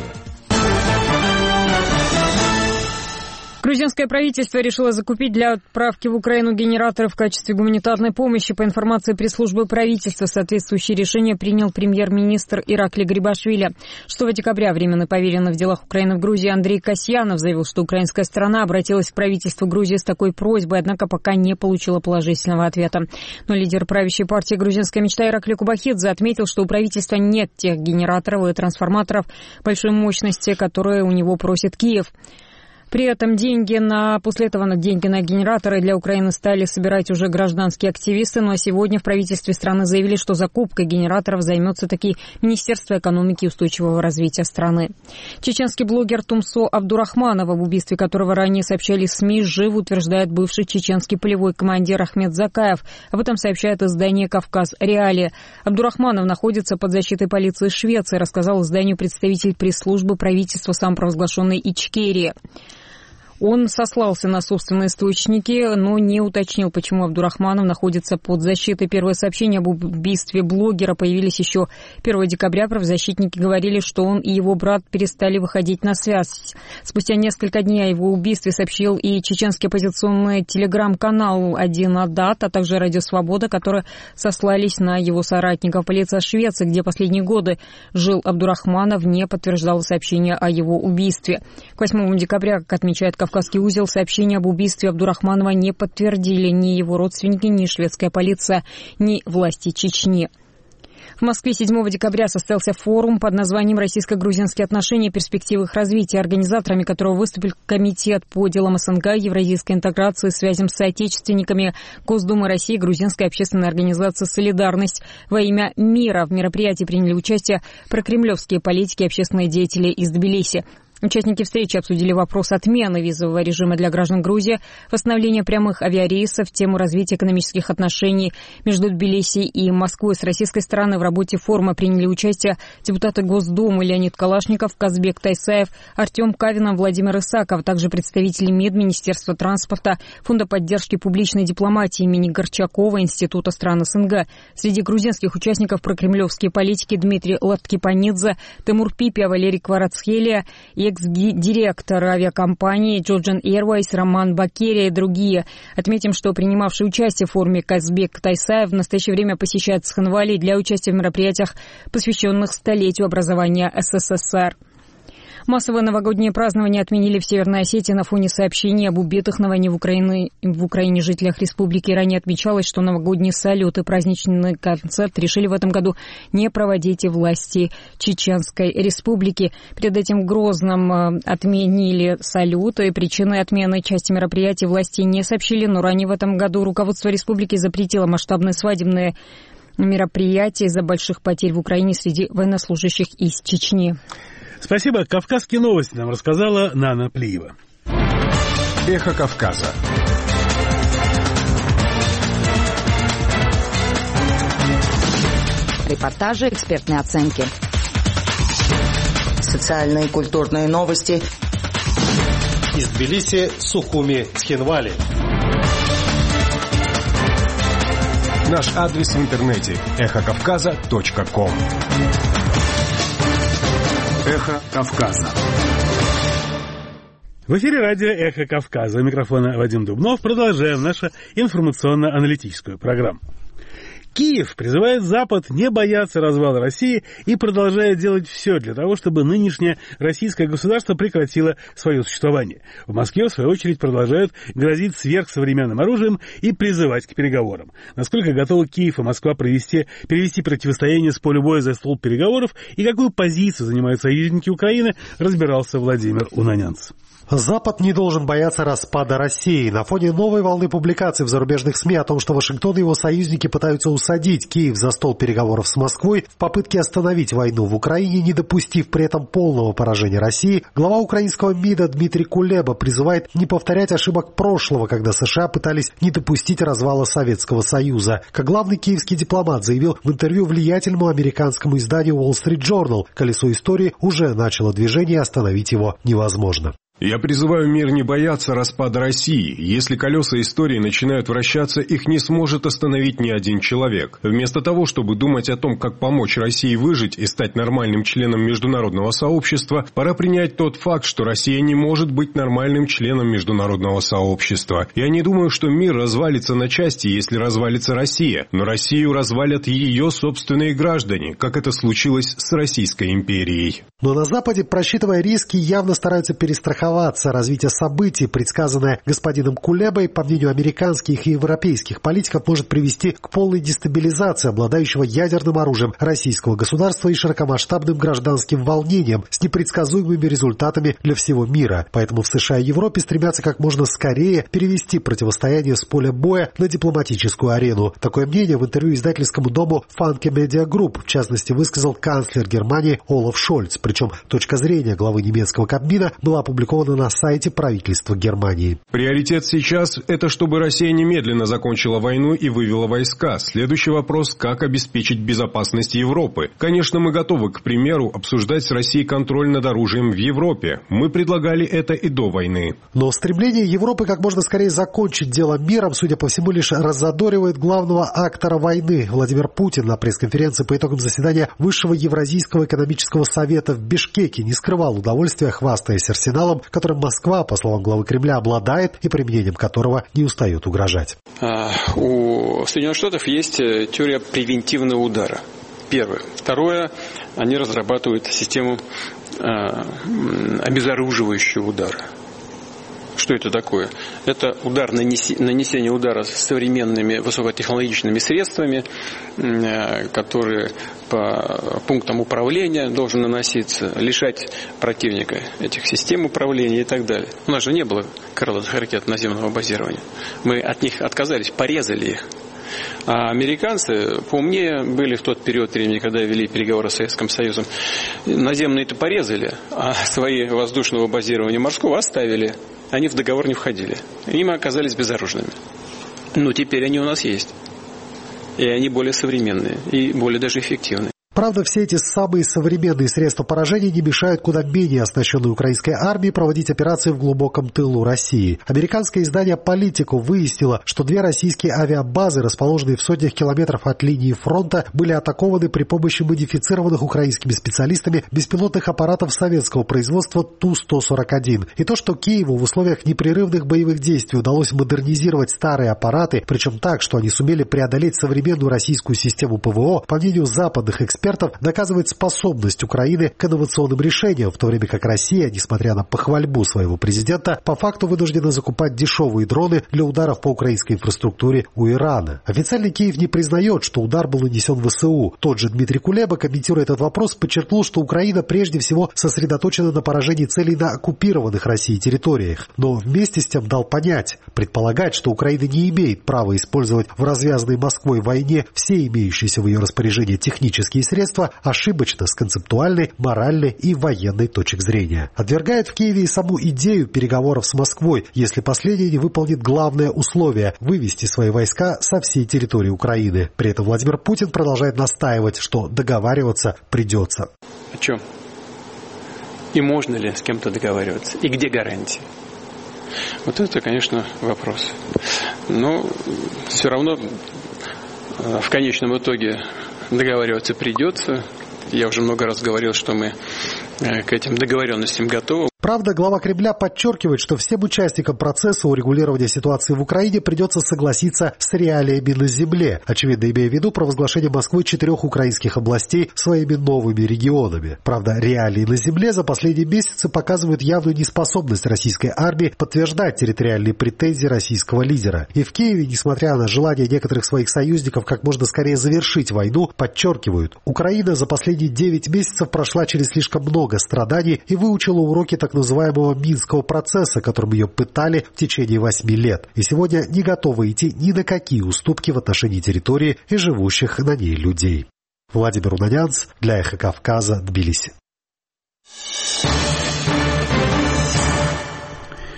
Speaker 4: Грузинское правительство решило закупить для отправки в Украину генераторы в качестве гуманитарной помощи. По информации пресс-службы правительства, соответствующее решение принял премьер-министр Ираклий Грибашвили. шестого декабря временный поверенный в делах Украины в Грузии Андрей Касьянов заявил, что украинская сторона обратилась к правительству Грузии с такой просьбой, однако пока не получила положительного ответа. Но лидер правящей партии «Грузинская мечта» Ираклий Кубахидзе отметил, что у правительства нет тех генераторов и трансформаторов большой мощности, которые у него просит Киев. При этом деньги на, после этого деньги на генераторы для Украины стали собирать уже гражданские активисты, но сегодня в правительстве страны заявили, что закупкой генераторов займется таки Министерство экономики и устойчивого развития страны. Чеченский блогер Тумсо Абдурахманов, об убийстве которого ранее сообщали СМИ, жив, утверждает бывший чеченский полевой командир Ахмед Закаев. Об этом сообщает издание «Кавказ Реалии». Абдурахманов находится под защитой полиции Швеции, рассказал изданию представитель пресс-службы правительства самопровозглашенной Ичкерии. Он сослался на собственные источники, но не уточнил, почему Абдурахманов находится под защитой. Первые сообщения об убийстве блогера появились еще первого декабря. Правозащитники говорили, что он и его брат перестали выходить на связь. Спустя несколько дней о его убийстве сообщил и чеченский оппозиционный телеграм-канал «Один Адат», а также «Радио Свобода», которые сослались на его соратников. Полиция Швеции, где последние годы жил Абдурахманов, не подтверждала сообщения о его убийстве. К восьмому декабря, как отмечает Кавказский узел, сообщения об убийстве Абдурахманова не подтвердили ни его родственники, ни шведская полиция, ни власти Чечни. В Москве седьмого декабря состоялся форум под названием «Российско-грузинские отношения. Перспективы их развития», организаторами которого выступил Комитет по делам СНГ, евразийской интеграции, связям с соотечественниками Госдумы России, Грузинская общественная организация «Солидарность во имя мира». В мероприятии приняли участие прокремлевские политики и общественные деятели из Тбилиси. Участники встречи обсудили вопрос отмены визового режима для граждан Грузии, восстановления прямых авиарейсов, тему развития экономических отношений между Тбилиси и Москвой. С российской стороны в работе форума приняли участие депутаты Госдумы Леонид Калашников, Казбек Тайсаев, Артем Кавинов, Владимир Исаков, а также представители МИД, Министерства транспорта, Фонда поддержки публичной дипломатии имени Горчакова, Института стран СНГ. Среди грузинских участников прокремлевские политики Дмитрий Латкипанидзе, Тимур Пипя, Валерий Кварацхелия и экс-директор авиакомпании Georgian Airways Роман Бакерия и другие. Отметим, что принимавший участие в форуме Казбек Тайсаев в настоящее время посещает Цхинвали для участия в мероприятиях, посвященных столетию образования СССР. Массовые новогодние празднования отменили в Северной Осетии на фоне сообщений об убитых на войне в Украине, в Украине жителях республики. Ранее отмечалось, что новогодний салют и праздничный концерт решили в этом году не проводить и власти Чеченской республики. Перед этим в Грозном отменили салют, и причиной отмены части мероприятий власти не сообщили, но ранее в этом году руководство республики запретило масштабные свадебные мероприятия из-за больших потерь в Украине среди военнослужащих из Чечни.
Speaker 1: Спасибо. Кавказские новости нам рассказала Нана Плиева.
Speaker 2: Эхо Кавказа.
Speaker 10: Репортажи, экспертные оценки.
Speaker 6: Социальные и культурные новости.
Speaker 11: Из Тбилиси, Сухуми, Цхинвали.
Speaker 2: Наш адрес в интернете эхо кавказа точка ком.
Speaker 1: Эхо Кавказа. В эфире радио «Эхо Кавказа». У микрофона Вадим Дубнов. Продолжаем нашу информационно-аналитическую программу. Киев призывает Запад не бояться развала России и продолжает делать все для того, чтобы нынешнее российское государство прекратило свое существование. В Москве, в свою очередь, продолжают грозить сверхсовременным оружием и призывать к переговорам. Насколько готовы Киев и Москва провести, перевести противостояние с поля боя за стол переговоров и какую позицию занимают союзники Украины, разбирался Владимир Унанянц.
Speaker 11: Запад не должен бояться распада России. На фоне новой волны публикаций в зарубежных СМИ о том, что Вашингтон и его союзники пытаются усадить Киев за стол переговоров с Москвой в попытке остановить войну в Украине, не допустив при этом полного поражения России, глава украинского МИДа Дмитрий Кулеба призывает не повторять ошибок прошлого, когда США пытались не допустить развала Советского Союза. Как главный киевский дипломат заявил в интервью влиятельному американскому изданию Wall Street Journal, колесо истории уже начало движение, остановить его невозможно.
Speaker 2: Я призываю мир не бояться распада России. Если колеса истории начинают вращаться, их не сможет остановить ни один человек. Вместо того, чтобы думать о том, как помочь России выжить и стать нормальным членом международного сообщества, пора принять тот факт, что Россия не может быть нормальным членом международного сообщества. Я не думаю, что мир развалится на части, если развалится Россия. Но Россию развалят ее собственные граждане, как это случилось с Российской империей.
Speaker 11: Но на Западе, просчитывая риски, явно стараются перестраховаться. Развитие событий, предсказанное господином Кулебой, по мнению американских и европейских политиков, может привести к полной дестабилизации обладающего ядерным оружием российского государства и широкомасштабным гражданским волнением с непредсказуемыми результатами для всего мира. Поэтому в США и Европе стремятся как можно скорее перевести противостояние с поля боя на дипломатическую арену. Такое мнение в интервью издательскому дому Funke Media Group, в частности, высказал канцлер Германии Олаф Шольц. Причем точка зрения главы немецкого Кабмина была опубликована на сайте правительства Германии.
Speaker 2: Приоритет сейчас – это чтобы Россия немедленно закончила войну и вывела войска. Следующий вопрос – как обеспечить безопасность Европы. Конечно, мы готовы, к примеру, обсуждать с Россией контроль над оружием в Европе. Мы предлагали это и до войны.
Speaker 11: Но стремление Европы как можно скорее закончить дело миром, судя по всему, лишь раззадоривает главного актора войны. Владимир Путин на пресс-конференции по итогам заседания Высшего Евразийского экономического совета в Бишкеке не скрывал удовольствия, хвастаясь арсеналом, которым Москва, по словам главы Кремля, обладает и применением которого не устает угрожать.
Speaker 12: У Соединенных Штатов есть теория превентивного удара. Первое. Второе. Они разрабатывают систему обезоруживающего удара. Что это такое? Это удар, нанесение удара с современными высокотехнологичными средствами, которые по пунктам управления должен наноситься, лишать противника этих систем управления и так далее. У нас же не было крылатых ракет наземного базирования. Мы от них отказались, порезали их. А американцы поумнее были в тот период времени, когда вели переговоры с Советским Союзом. Наземные-то порезали, а свои воздушного базирования морского оставили. Они в договор не входили. И мы оказались безоружными. Но теперь они у нас есть. И они более современные, и более даже эффективные.
Speaker 11: Правда, все эти самые современные средства поражения не мешают куда менее оснащенной украинской армии проводить операции в глубоком тылу России. Американское издание «Политику» выяснило, что две российские авиабазы, расположенные в сотнях километров от линии фронта, были атакованы при помощи модифицированных украинскими специалистами беспилотных аппаратов советского производства Ту сто сорок один. И то, что Киеву в условиях непрерывных боевых действий удалось модернизировать старые аппараты, причем так, что они сумели преодолеть современную российскую систему ПВО, по мнению западных экспертов, доказывает способность Украины к инновационным решениям, в то время как Россия, несмотря на похвальбу своего президента, по факту вынуждена закупать дешевые дроны для ударов по украинской инфраструктуре у Ирана. Официально Киев не признает, что удар был нанесен в ВСУ. Тот же Дмитрий Кулеба, комментируя этот вопрос, подчеркнул, что Украина прежде всего сосредоточена на поражении целей на оккупированных Россией территориях. Но вместе с тем дал понять, предполагать, что Украина не имеет права использовать в развязанной Москвой войне все имеющиеся в ее распоряжении технические средства, средства ошибочно с концептуальной, моральной и военной точек зрения. Отвергает в Киеве и саму идею переговоров с Москвой, если последняя не выполнит главное условие – вывести свои войска со всей территории Украины. При этом Владимир Путин продолжает настаивать, что договариваться придется.
Speaker 12: О чем? И можно ли с кем-то договариваться? И где гарантии? Вот это, конечно, вопрос. Но все равно в конечном итоге договариваться придется. Я уже много раз говорил, что мы к этим договоренностям готовы.
Speaker 11: Правда, глава Кремля подчеркивает, что всем участникам процесса урегулирования ситуации в Украине придется согласиться с реалиями на земле, очевидно, имея в виду провозглашение Москвы четырех украинских областей своими новыми регионами. Правда, реалии на земле за последние месяцы показывают явную неспособность российской армии подтверждать территориальные претензии российского лидера. И в Киеве, несмотря на желание некоторых своих союзников как можно скорее завершить войну, подчеркивают, Украина за последние девять месяцев прошла через слишком много страданий и выучила уроки так называемого Минского процесса, которым ее пытали в течение восьми лет, и сегодня не готова идти ни на какие уступки в отношении территории и живущих на ней людей. Владимир Унанянц для Эхо Кавказа, Тбилиси.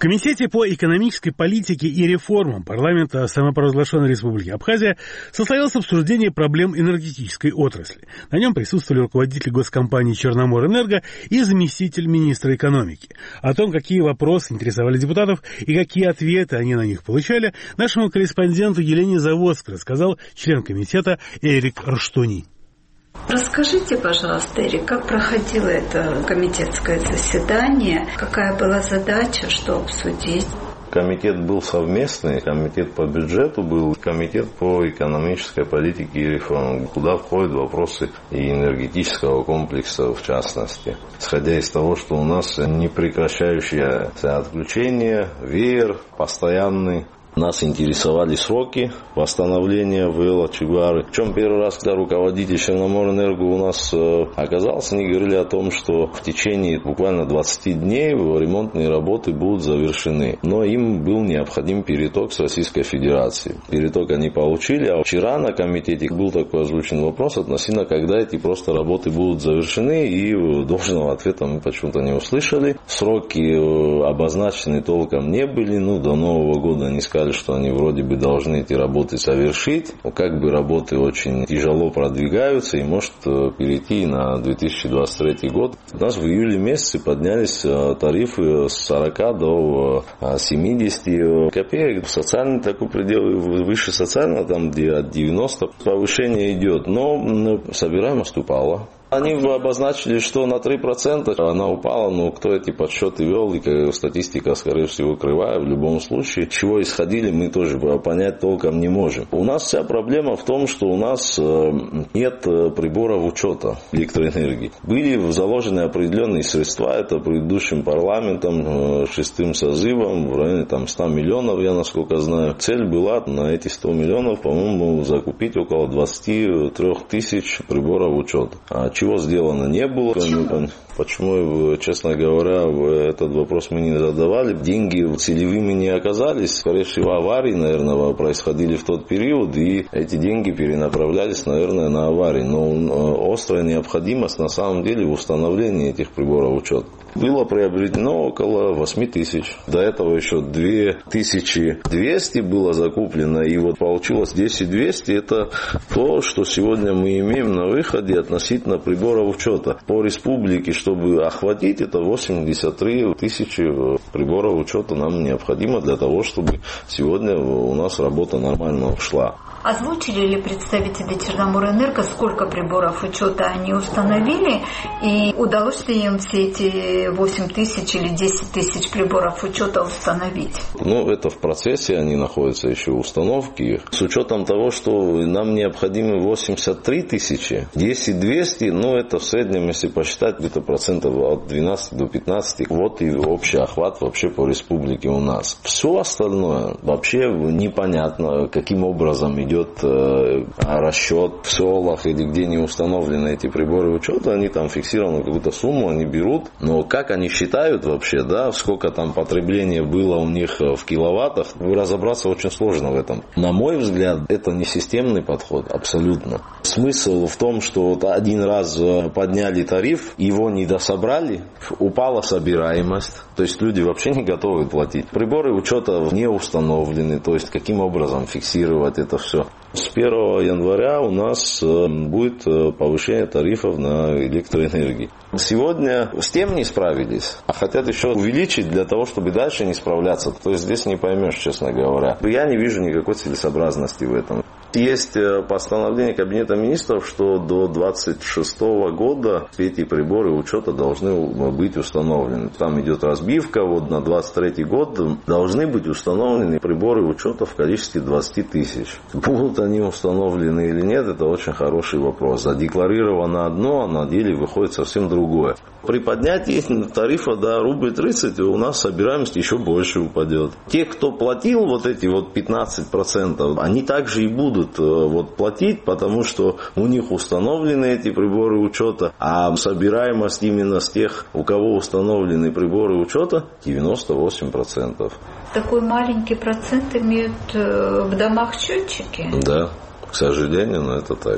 Speaker 1: Комитете по экономической политике и реформам парламента самопровозглашенной Республики Абхазия состоялось обсуждение проблем энергетической отрасли. На нем присутствовали руководитель госкомпании «Черноморэнерго» и заместитель министра экономики. О том, какие вопросы интересовали депутатов и какие ответы они на них получали, нашему корреспонденту Елене Заводской рассказал член комитета Эрик Рштуни.
Speaker 13: Расскажите, пожалуйста, Эрик, как проходило это комитетское заседание, какая была задача, что обсудить?
Speaker 3: Комитет был совместный, комитет по бюджету был, комитет по экономической политике и реформам, куда входят вопросы и энергетического комплекса в частности. Исходя из того, что у нас непрекращающееся отключение, веер постоянный. Нас интересовали сроки восстановления ВЛ Чугуары. Причем первый раз, когда руководитель Черноморэнерго у нас э, оказался, они говорили о том, что в течение буквально двадцати дней ремонтные работы будут завершены. Но им был необходим переток с Российской Федерацией. Переток они получили, а вчера на комитете был такой озвучен вопрос относительно, когда эти просто работы будут завершены, и должного ответа мы почему-то не услышали. Сроки э, обозначены толком не были, ну до Нового года они сказали, что они вроде бы должны эти работы совершить, но как бы работы очень тяжело продвигаются и может перейти на две тысячи двадцать третий год. У нас в июле месяце поднялись тарифы с сорока до семидесяти копеек. Социальный такой предел выше социального, там где от девяноста повышение идет, но собираемость упала. Они обозначили, что на три процента она упала, но кто эти подсчеты вел, и статистика, скорее всего, кривая. В любом случае, чего исходили, мы тоже понять толком не можем. У нас вся проблема в том, что у нас нет приборов учета электроэнергии. Были заложены определенные средства, это предыдущим парламентом, шестым созывом, в районе там, ста миллионов, я насколько знаю. Цель была на эти сто миллионов, по-моему, закупить около двадцати трёх тысяч приборов учета. Чего сделано не было. Почему? Почему, честно говоря, этот вопрос мы не задавали. Деньги целевыми не оказались. Скорее всего, аварии, наверное, происходили в тот период, и эти деньги перенаправлялись, наверное, на аварии. Но острая необходимость, на самом деле, в установлении этих приборов учета. Было приобретено около восемь тысяч. До этого еще две тысячи двести было закуплено. И вот получилось десять тысяч двести. Это то, что сегодня мы имеем на выходе относительно приборов учета. По республике, чтобы охватить, это восемьдесят три тысячи приборов учета нам необходимо для того, чтобы сегодня у нас работа нормально шла.
Speaker 13: Озвучили ли представители Черноморэнерго, сколько приборов учета они установили, и удалось ли им все эти восемь тысяч или десять тысяч приборов учета установить?
Speaker 3: Ну, это в процессе, они находятся еще в установке. С учетом того, что нам необходимы восемьдесят три тысячи, десять тысяч двести, ну, это в среднем, если посчитать, где-то процентов от двенадцати до пятнадцати. Вот и общий охват вообще по республике у нас. Все остальное вообще непонятно, каким образом идет идет э, расчет в селах или где не установлены эти приборы учета, они там фиксированную какую-то сумму они берут, но как они считают вообще, да, сколько там потребления было у них в киловаттах, разобраться очень сложно в этом. На мой взгляд, это не системный подход, абсолютно. Смысл в том, что вот один раз подняли тариф, его не дособрали, упала собираемость, то есть люди вообще не готовы платить. Приборы учета не установлены, то есть каким образом фиксировать это все. С первого января у нас будет повышение тарифов на электроэнергию. Сегодня с тем не справились, а хотят еще увеличить для того, чтобы дальше не справляться. То есть здесь не поймешь, честно говоря. Я не вижу никакой целесообразности в этом. Есть постановление Кабинета министров, что до двадцать шестого года эти приборы учета должны быть установлены. Там идет разбивка, вот на двадцать третий год должны быть установлены приборы учета в количестве двадцать тысяч. Будут они установлены или нет, это очень хороший вопрос. Задекларировано одно, а на деле выходит совсем другое. При поднятии тарифа до рубль тридцать у нас собираемость еще больше упадет. Те, кто платил вот эти вот пятнадцать процентов, они также и будут вот платить, потому что у них установлены эти приборы учета, а собираемость именно с тех, у кого установлены приборы учета, девяносто восемь процентов.
Speaker 13: Такой маленький процент имеют в домах счетчики?
Speaker 3: Да, к сожалению, но это так.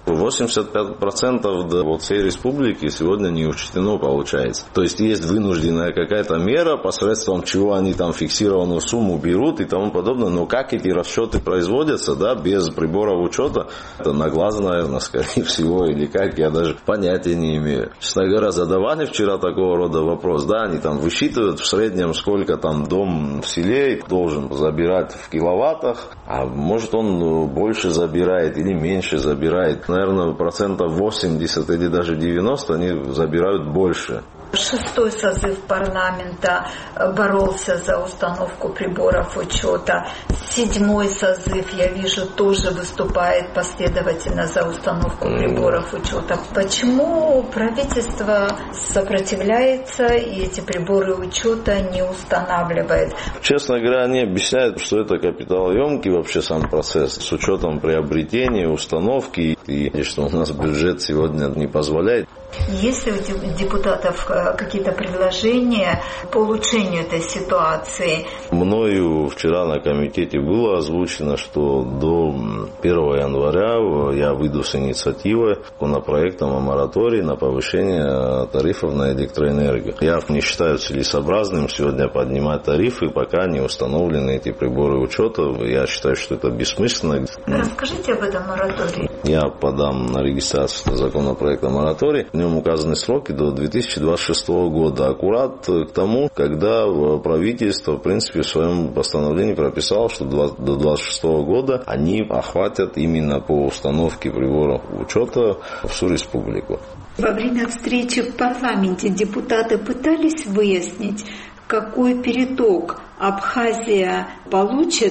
Speaker 3: восемьдесят пять процентов вот всей республики сегодня не учтено, получается. То есть есть вынужденная какая-то мера, посредством чего они там фиксированную сумму берут и тому подобное. Но как эти расчеты производятся, да, без приборов учета, это на глаз, наверное, скорее всего, или как, я даже понятия не имею. Честно говоря, задавали вчера такого рода вопрос, да, они там высчитывают в среднем, сколько там дом в селе должен забирать в киловаттах, а может он больше забирает или меньше забирает. Наверное, процентов восемьдесят или даже девяносто они забирают больше.
Speaker 13: Шестой созыв парламента боролся за установку приборов учета. Седьмой созыв, я вижу, тоже выступает последовательно за установку приборов учета. Почему правительство сопротивляется и эти приборы учета не устанавливает?
Speaker 3: Честно говоря, они объясняют, что это капиталоемкий вообще сам процесс с учетом приобретения, установки, и что у нас бюджет сегодня не позволяет.
Speaker 13: Есть ли у депутатов какие-то предложения по улучшению этой ситуации?
Speaker 3: Мною вчера на комитете было озвучено, что до первого января я выйду с инициативой законопроектом о моратории на повышение тарифов на электроэнергию. Я не считаю целесообразным сегодня поднимать тарифы, пока не установлены эти приборы учета. Я считаю, что это бессмысленно.
Speaker 13: Расскажите об этом моратории.
Speaker 3: Я подам на регистрацию законопроекта мораторий. В нем указаны сроки до две тысячи двадцать шестого года. Аккурат к тому, когда правительство, в принципе, в своем постановлении прописало, что до две тысячи двадцать шестого года они охватят именно по установке приборов учета всю республику.
Speaker 13: Во время встречи в парламенте депутаты пытались выяснить, какой переток Абхазия получит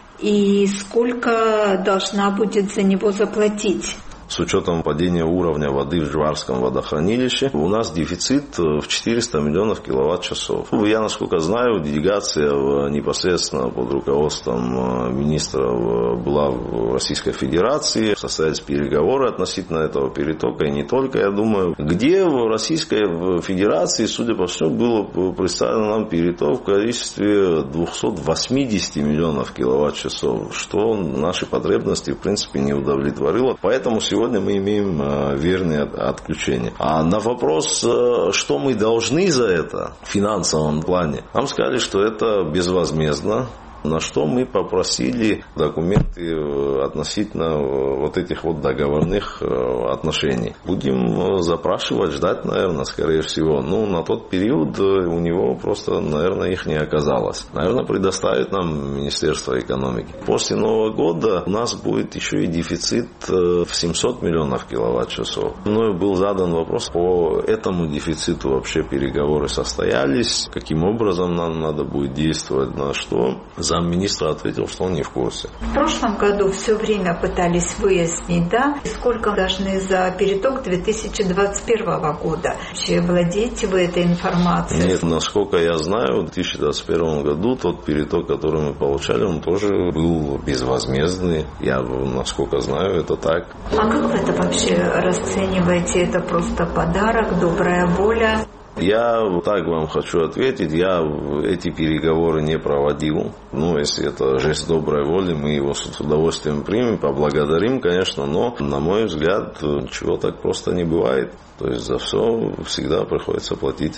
Speaker 13: и сколько должна будет за него заплатить.
Speaker 3: С учетом падения уровня воды в Жварском водохранилище у нас дефицит в четыреста миллионов киловатт-часов. Я, насколько знаю, делегация непосредственно под руководством министра была в Российской Федерации. Состоялись переговоры относительно этого перетока, и не только, я думаю. Где в Российской Федерации, судя по всему, было представлено нам переток в количестве двести восемьдесят миллионов киловатт-часов, что наши потребности, в принципе, не удовлетворило. Поэтому сегодня Сегодня мы имеем верные отключения. А на вопрос, что мы должны за это в финансовом плане, нам сказали, что это безвозмездно. На что мы попросили документы относительно вот этих вот договорных отношений. Будем запрашивать, ждать, наверное, скорее всего. Ну, на тот период у него просто, наверное, их не оказалось. Наверное, предоставит нам Министерство экономики. После Нового года у нас будет еще и дефицит в семьсот миллионов киловатт-часов. Мною был задан вопрос, по этому дефициту вообще переговоры состоялись, каким образом нам надо будет действовать, на что замминистра ответил, что он не в курсе.
Speaker 13: В прошлом году все время пытались выяснить, да, сколько должны за переток две тысячи двадцать первого года. Вообще, владеете вы этой информацией?
Speaker 3: Нет, насколько я знаю, в две тысячи двадцать первом году тот переток, который мы получали, он тоже был безвозмездный. Я, насколько знаю, это так.
Speaker 13: А как вы это вообще расцениваете? Это просто подарок, добрая воля?
Speaker 3: Я так вам хочу ответить, я эти переговоры не проводил. Ну, если это жест доброй воли, мы его с удовольствием примем, поблагодарим, конечно, но, на мой взгляд, ничего так просто не бывает. То есть за все всегда приходится платить.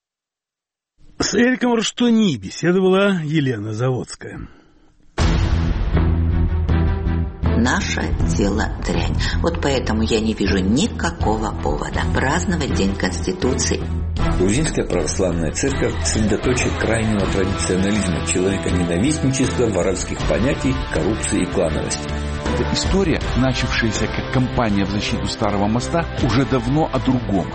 Speaker 1: С Эриком Руштони беседовала Елена Заводская.
Speaker 14: Наше дело дрянь. Вот поэтому я не вижу никакого повода праздновать День Конституции.
Speaker 15: Грузинская православная церковь – средоточие крайнего традиционализма, человеконенавистничества, воровских понятий, коррупции и клановости.
Speaker 16: Эта история, начавшаяся как кампания в защиту Старого моста, уже давно о другом.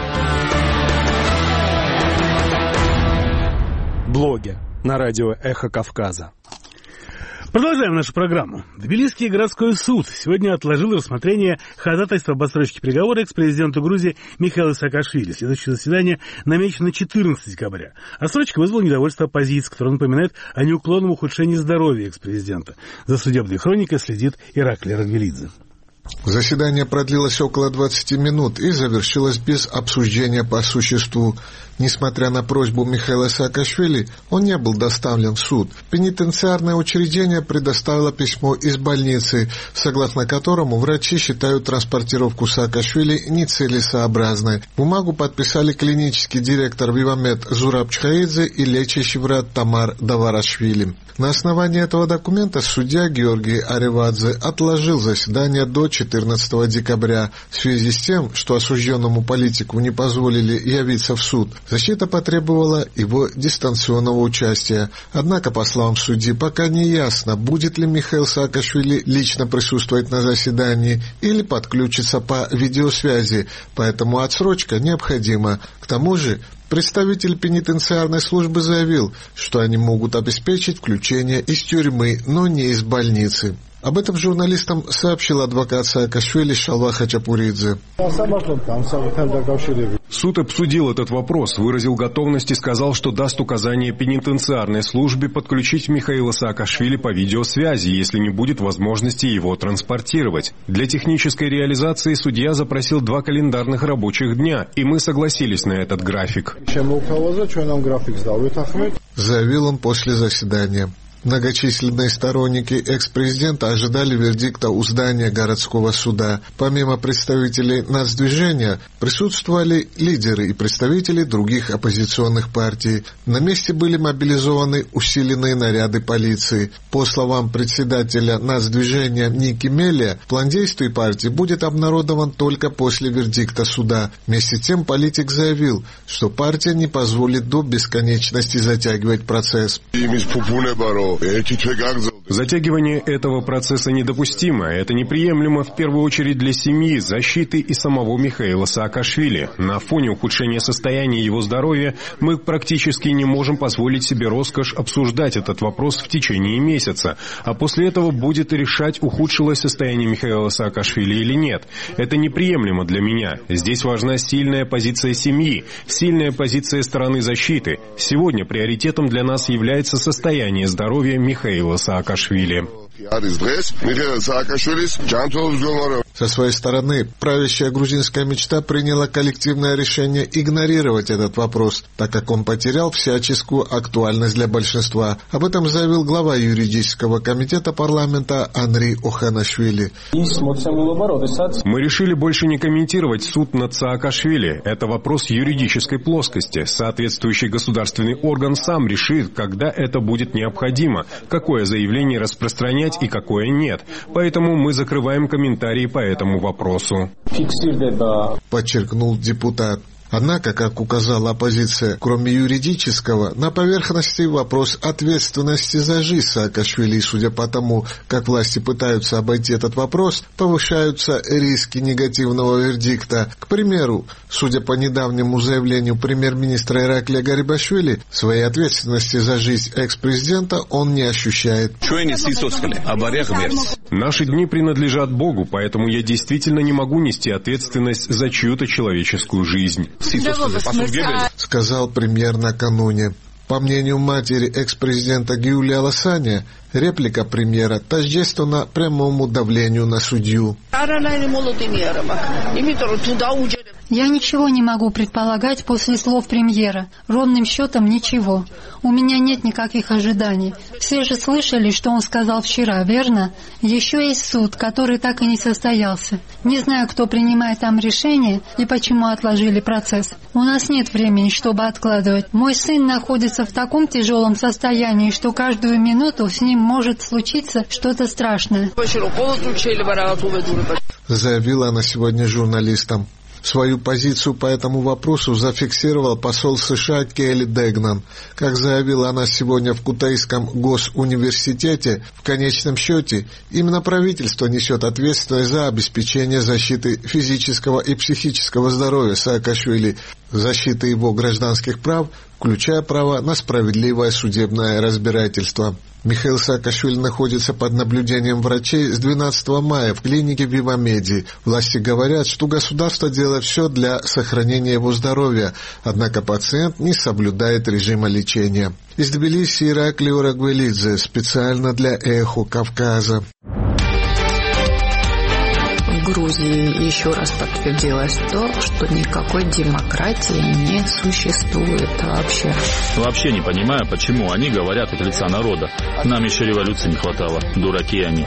Speaker 17: Блоги на радио «Эхо Кавказа».
Speaker 1: Продолжаем нашу программу. Тбилисский городской суд сегодня отложил рассмотрение ходатайства об отсрочке приговора экс-президенту Грузии Михаилу Саакашвили. Следующее заседание намечено на четырнадцатого декабря. Отсрочка вызвала недовольство оппозиции, которое напоминает о неуклонном ухудшении здоровья экс-президента. За судебной хроникой следит Ираклий Рагвелидзе.
Speaker 18: Заседание продлилось около двадцати минут и завершилось без обсуждения по существу. Несмотря на просьбу Михаила Саакашвили, он не был доставлен в суд. Пенитенциарное учреждение предоставило письмо из больницы, согласно которому врачи считают транспортировку Саакашвили нецелесообразной. Бумагу подписали клинический директор Вивамед Зураб Чхаидзе и лечащий врач Тамар Даварашвили. На основании этого документа судья Георгий Аревадзе отложил заседание до четырнадцатого декабря в связи с тем, что осужденному политику не позволили явиться в суд. Защита потребовала его дистанционного участия. Однако, по словам судьи, пока не ясно, будет ли Михаил Саакашвили лично присутствовать на заседании или подключиться по видеосвязи, поэтому отсрочка необходима. К тому же, представитель пенитенциарной службы заявил, что они могут обеспечить включение из тюрьмы, но не из больницы. Об этом журналистам сообщил адвокат Саакашвили Шалва Хачапуридзе.
Speaker 2: Суд обсудил этот вопрос, выразил готовность и сказал, что даст указание пенитенциарной службе подключить Михаила Саакашвили по видеосвязи, если не будет возможности его транспортировать. Для технической реализации судья запросил два календарных рабочих дня, и мы согласились на этот график.
Speaker 18: Заявил он после заседания. Многочисленные сторонники экс-президента ожидали вердикта у здания городского суда. Помимо представителей нацдвижения присутствовали лидеры и представители других оппозиционных партий. На месте были мобилизованы усиленные наряды полиции. По словам председателя нацдвижения Ники Мелия, план действий партии будет обнародован только после вердикта суда. Вместе с тем политик заявил, что партия не позволит до бесконечности затягивать процесс.
Speaker 2: Затягивание этого процесса недопустимо. Это неприемлемо в первую очередь для семьи, защиты и самого Михаила Саакашвили. На фоне ухудшения состояния его здоровья мы практически не можем позволить себе роскошь обсуждать этот вопрос в течение месяца, а после этого будет решать, ухудшилось состояние Михаила Саакашвили или нет. Это неприемлемо для меня. Здесь важна сильная позиция семьи, сильная позиция стороны защиты. Сегодня приоритетом для нас является состояние здоровья Михаила Саакашвили.
Speaker 18: Со своей стороны, правящая грузинская мечта приняла коллективное решение игнорировать этот вопрос, так как он потерял всяческую актуальность для большинства. Об этом заявил глава юридического комитета парламента Анри Оханашвили.
Speaker 2: Мы решили больше не комментировать суд над Саакашвили. Это вопрос юридической плоскости. Соответствующий государственный орган сам решит, когда это будет необходимо, какое заявление распространять и какое нет. Поэтому мы закрываем комментарии по этому вопросу.
Speaker 18: Подчеркнул депутат. Однако, как указала оппозиция, кроме юридического, на поверхности вопрос ответственности за жизнь Саакашвили. Судя по тому, как власти пытаются обойти этот вопрос, повышаются риски негативного вердикта. К примеру, судя по недавнему заявлению премьер-министра Ираклия Гарибашвили, своей ответственности за жизнь экс-президента он не ощущает.
Speaker 2: Наши дни принадлежат Богу, поэтому я действительно не могу нести ответственность за чью-то человеческую жизнь.
Speaker 18: Сказал премьер накануне. По мнению матери экс-президента Гюли Аласаня, реплика премьера тождественна прямому давлению на судью.
Speaker 19: Я ничего не могу предполагать после слов премьера. Ровным счетом ничего. У меня нет никаких ожиданий. Все же слышали, что он сказал вчера, верно? Еще есть суд, который так и не состоялся. Не знаю, кто принимает там решение и почему отложили процесс. У нас нет времени, чтобы откладывать. Мой сын находится в таком тяжелом состоянии, что каждую минуту с ним может случиться что-то страшное.
Speaker 18: Заявила она сегодня журналистам. Свою позицию по этому вопросу зафиксировал посол США Келли Дегнан. Как заявила она сегодня в Кутайском госуниверситете, в конечном счете именно правительство несет ответственность за обеспечение защиты физического и психического здоровья Саакашвили, защиты его гражданских прав, включая право на справедливое судебное разбирательство. Михаил Саакашвили находится под наблюдением врачей с двенадцатого мая в клинике Вивамеди. Власти говорят, что государство делает все для сохранения его здоровья, однако пациент не соблюдает режима лечения. Из Тбилиси Ираклий Урагвелидзе, специально для «Эхо Кавказа».
Speaker 20: в Грузии еще раз подтвердилось то, что никакой демократии не существует вообще.
Speaker 21: Вообще не понимаю, почему они говорят от лица народа. Нам еще революции не хватало. Дураки они.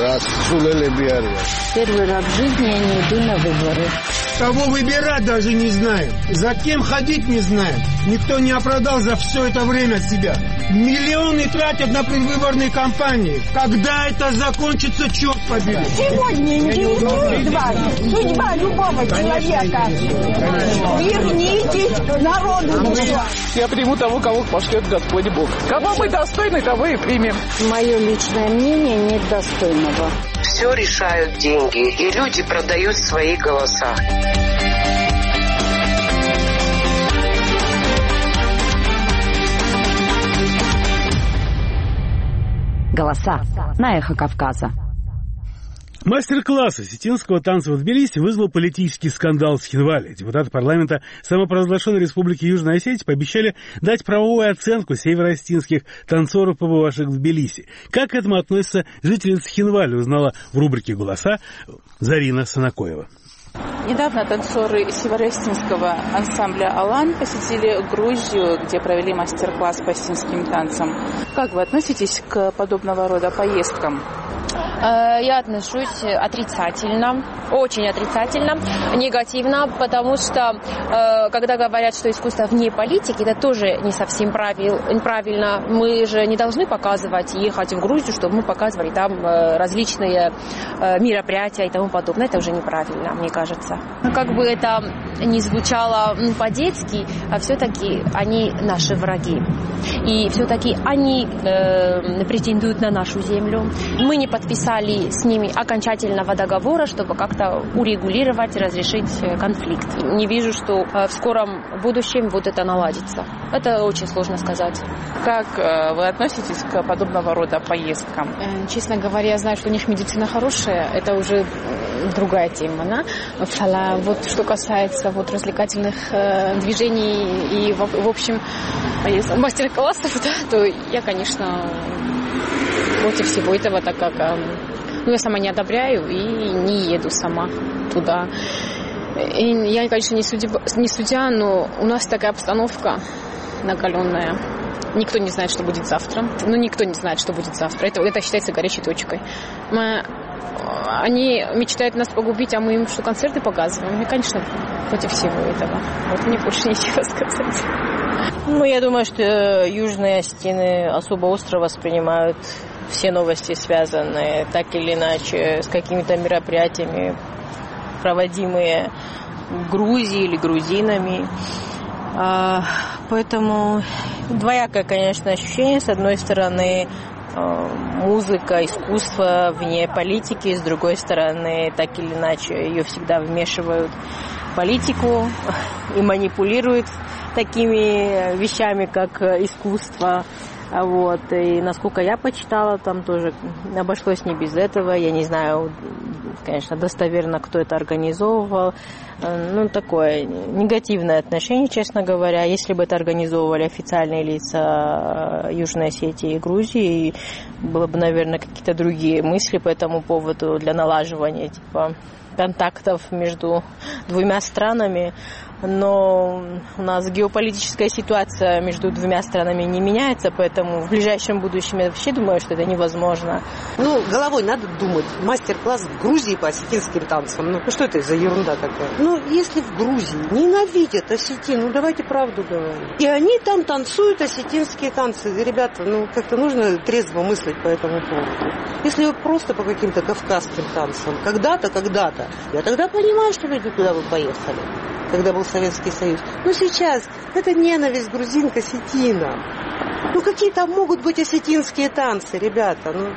Speaker 22: Первый раз в жизни я не иду на выборы.
Speaker 23: Кого выбирать даже не знаем. За кем ходить не знаем. Никто не оправдал за все это время себя. Миллионы тратят на предвыборные кампании. Когда это закончится, черт побери?
Speaker 22: Сегодня интересует вас судьба любого человека. Вернитесь народу.
Speaker 24: Я приму того, кого пошлет Господь Бог. Кого мы достойны, того и примем.
Speaker 22: Мое личное мнение нет достойного.
Speaker 25: Все решают деньги, и люди продают свои голоса.
Speaker 10: Голоса на Эхо Кавказа.
Speaker 1: Мастер-класс осетинского танца в Тбилиси вызвал политический скандал в Цхинвале. Депутаты парламента самопровозглашенной республики Южная Осетия пообещали дать правовую оценку североосетинских танцоров, побывавших в Тбилиси. Как к этому относятся жители Цхинваля, узнала в рубрике «Голоса» Зарина Санакоева.
Speaker 26: Недавно танцоры североосетинского ансамбля «Алан» посетили Грузию, где провели мастер-класс по осетинским танцам. Как вы относитесь к подобного рода поездкам?
Speaker 27: Я отношусь отрицательно, очень отрицательно, негативно, потому что, когда говорят, что искусство вне политики, это тоже не совсем правильно. Мы же не должны показывать, ехать в Грузию, чтобы мы показывали там различные мероприятия и тому подобное. Это уже неправильно, мне кажется. Как бы это ни звучало ну, по-детски, а все-таки они наши враги. И все-таки они э, претендуют на нашу землю. Мы не подписали с ними окончательного договора, чтобы как-то урегулировать, разрешить конфликт. Не вижу, что в скором будущем вот это наладится. Это очень сложно сказать.
Speaker 26: Как вы относитесь к подобного рода поездкам?
Speaker 27: Честно говоря, я знаю, что у них медицина хорошая. Это уже другая тема. Да? Вот что касается вот, развлекательных э, движений и, в, в общем, мастер-классов, да, то я, конечно, против всего этого, так как ну, я сама не одобряю и не еду сама туда. И я, конечно, не судья, не судья, но у нас такая обстановка накаленная. Никто не знает, что будет завтра. Ну, никто не знает, что будет завтра. Это, это считается горячей точкой. Мы, они мечтают нас погубить, а мы им что, концерты показываем? И, конечно, против всего этого. Вот мне больше нечего сказать.
Speaker 22: Ну, я думаю, что южные осетины особо остро воспринимают все новости, связанные так или иначе с какими-то мероприятиями, проводимые в Грузии или грузинами. А, поэтому двоякое, конечно, ощущение. С одной стороны, музыка, искусство вне политики, с другой стороны, так или иначе, ее всегда вмешивают в политику и манипулируют такими вещами, как искусство. Вот. И насколько я почитала, там тоже обошлось не без этого. Я не знаю, конечно, достоверно, кто это организовывал. Ну, такое негативное отношение, честно говоря. Если бы это организовывали официальные лица Южной Осетии и Грузии, было бы, наверное, какие-то другие мысли по этому поводу для налаживания, типа, контактов между двумя странами. Но у нас геополитическая ситуация между двумя странами не меняется, поэтому в ближайшем будущем я вообще думаю, что это невозможно.
Speaker 28: Ну, головой надо думать. Мастер-класс в Грузии по осетинским танцам. Ну, что это за ерунда такая? Ну, если в Грузии ненавидят осетин, ну, давайте правду говорить. И они там танцуют осетинские танцы. Ребята, ну, как-то нужно трезво мыслить по этому поводу. Если вы просто по каким-то кавказским танцам, когда-то, когда-то, я тогда понимаю, что люди туда бы поехали, когда был Советский Союз. Но сейчас это ненависть грузин к осетинам. Ну, какие там могут быть осетинские танцы, ребята? Ну,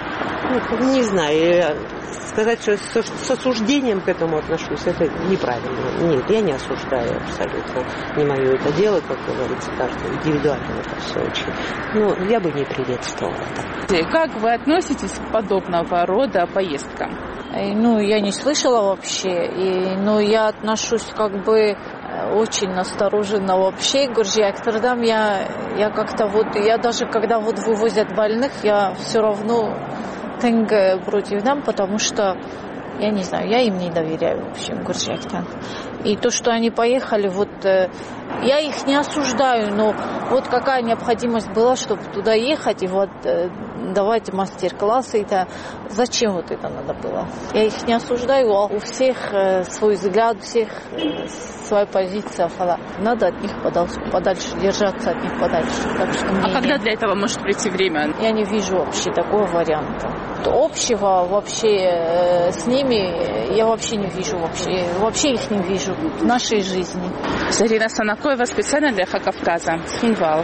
Speaker 28: ну не знаю. Я сказать, что с осуждением к этому отношусь, это неправильно. Нет, я не осуждаю абсолютно. Не мое это дело, как говорится, каждый индивидуально это все очень. Ну, я бы не приветствовала это.
Speaker 26: Как вы относитесь к подобного рода поездкам?
Speaker 22: Ну, я не слышала вообще, и, но я отношусь как бы очень настороженно вообще к Гуржи-Актердам. Я, я как-то вот, я даже когда вот вывозят больных, я все равно тенг против нам, потому что
Speaker 4: Я не знаю, я им не доверяю, в общем, гуржиевчан. И то, что они поехали, вот я их не осуждаю, но вот какая необходимость была, чтобы туда ехать и вот давать мастер-классы. Это зачем вот это надо было? Я их не осуждаю, а у всех свой взгляд, у всех своя позиция. Надо от них подальше, подальше держаться от них подальше. Так что
Speaker 26: а когда не... для этого может прийти время?
Speaker 4: Я не вижу вообще такого варианта. Общего вообще э, с ними я вообще не вижу. Вообще, вообще их не вижу в нашей жизни.
Speaker 26: Зарина Санакоева специально для Эхо Кавказа. Хинвал.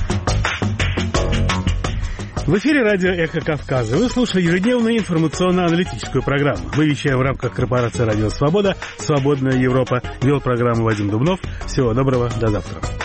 Speaker 1: В эфире радио «Эхо Кавказа». Вы слушаете ежедневную информационно-аналитическую программу. Мы вещаем в рамках корпорации «Радио Свобода». «Свободная Европа». Вел программу Вадим Дубнов. Всего доброго. До завтра.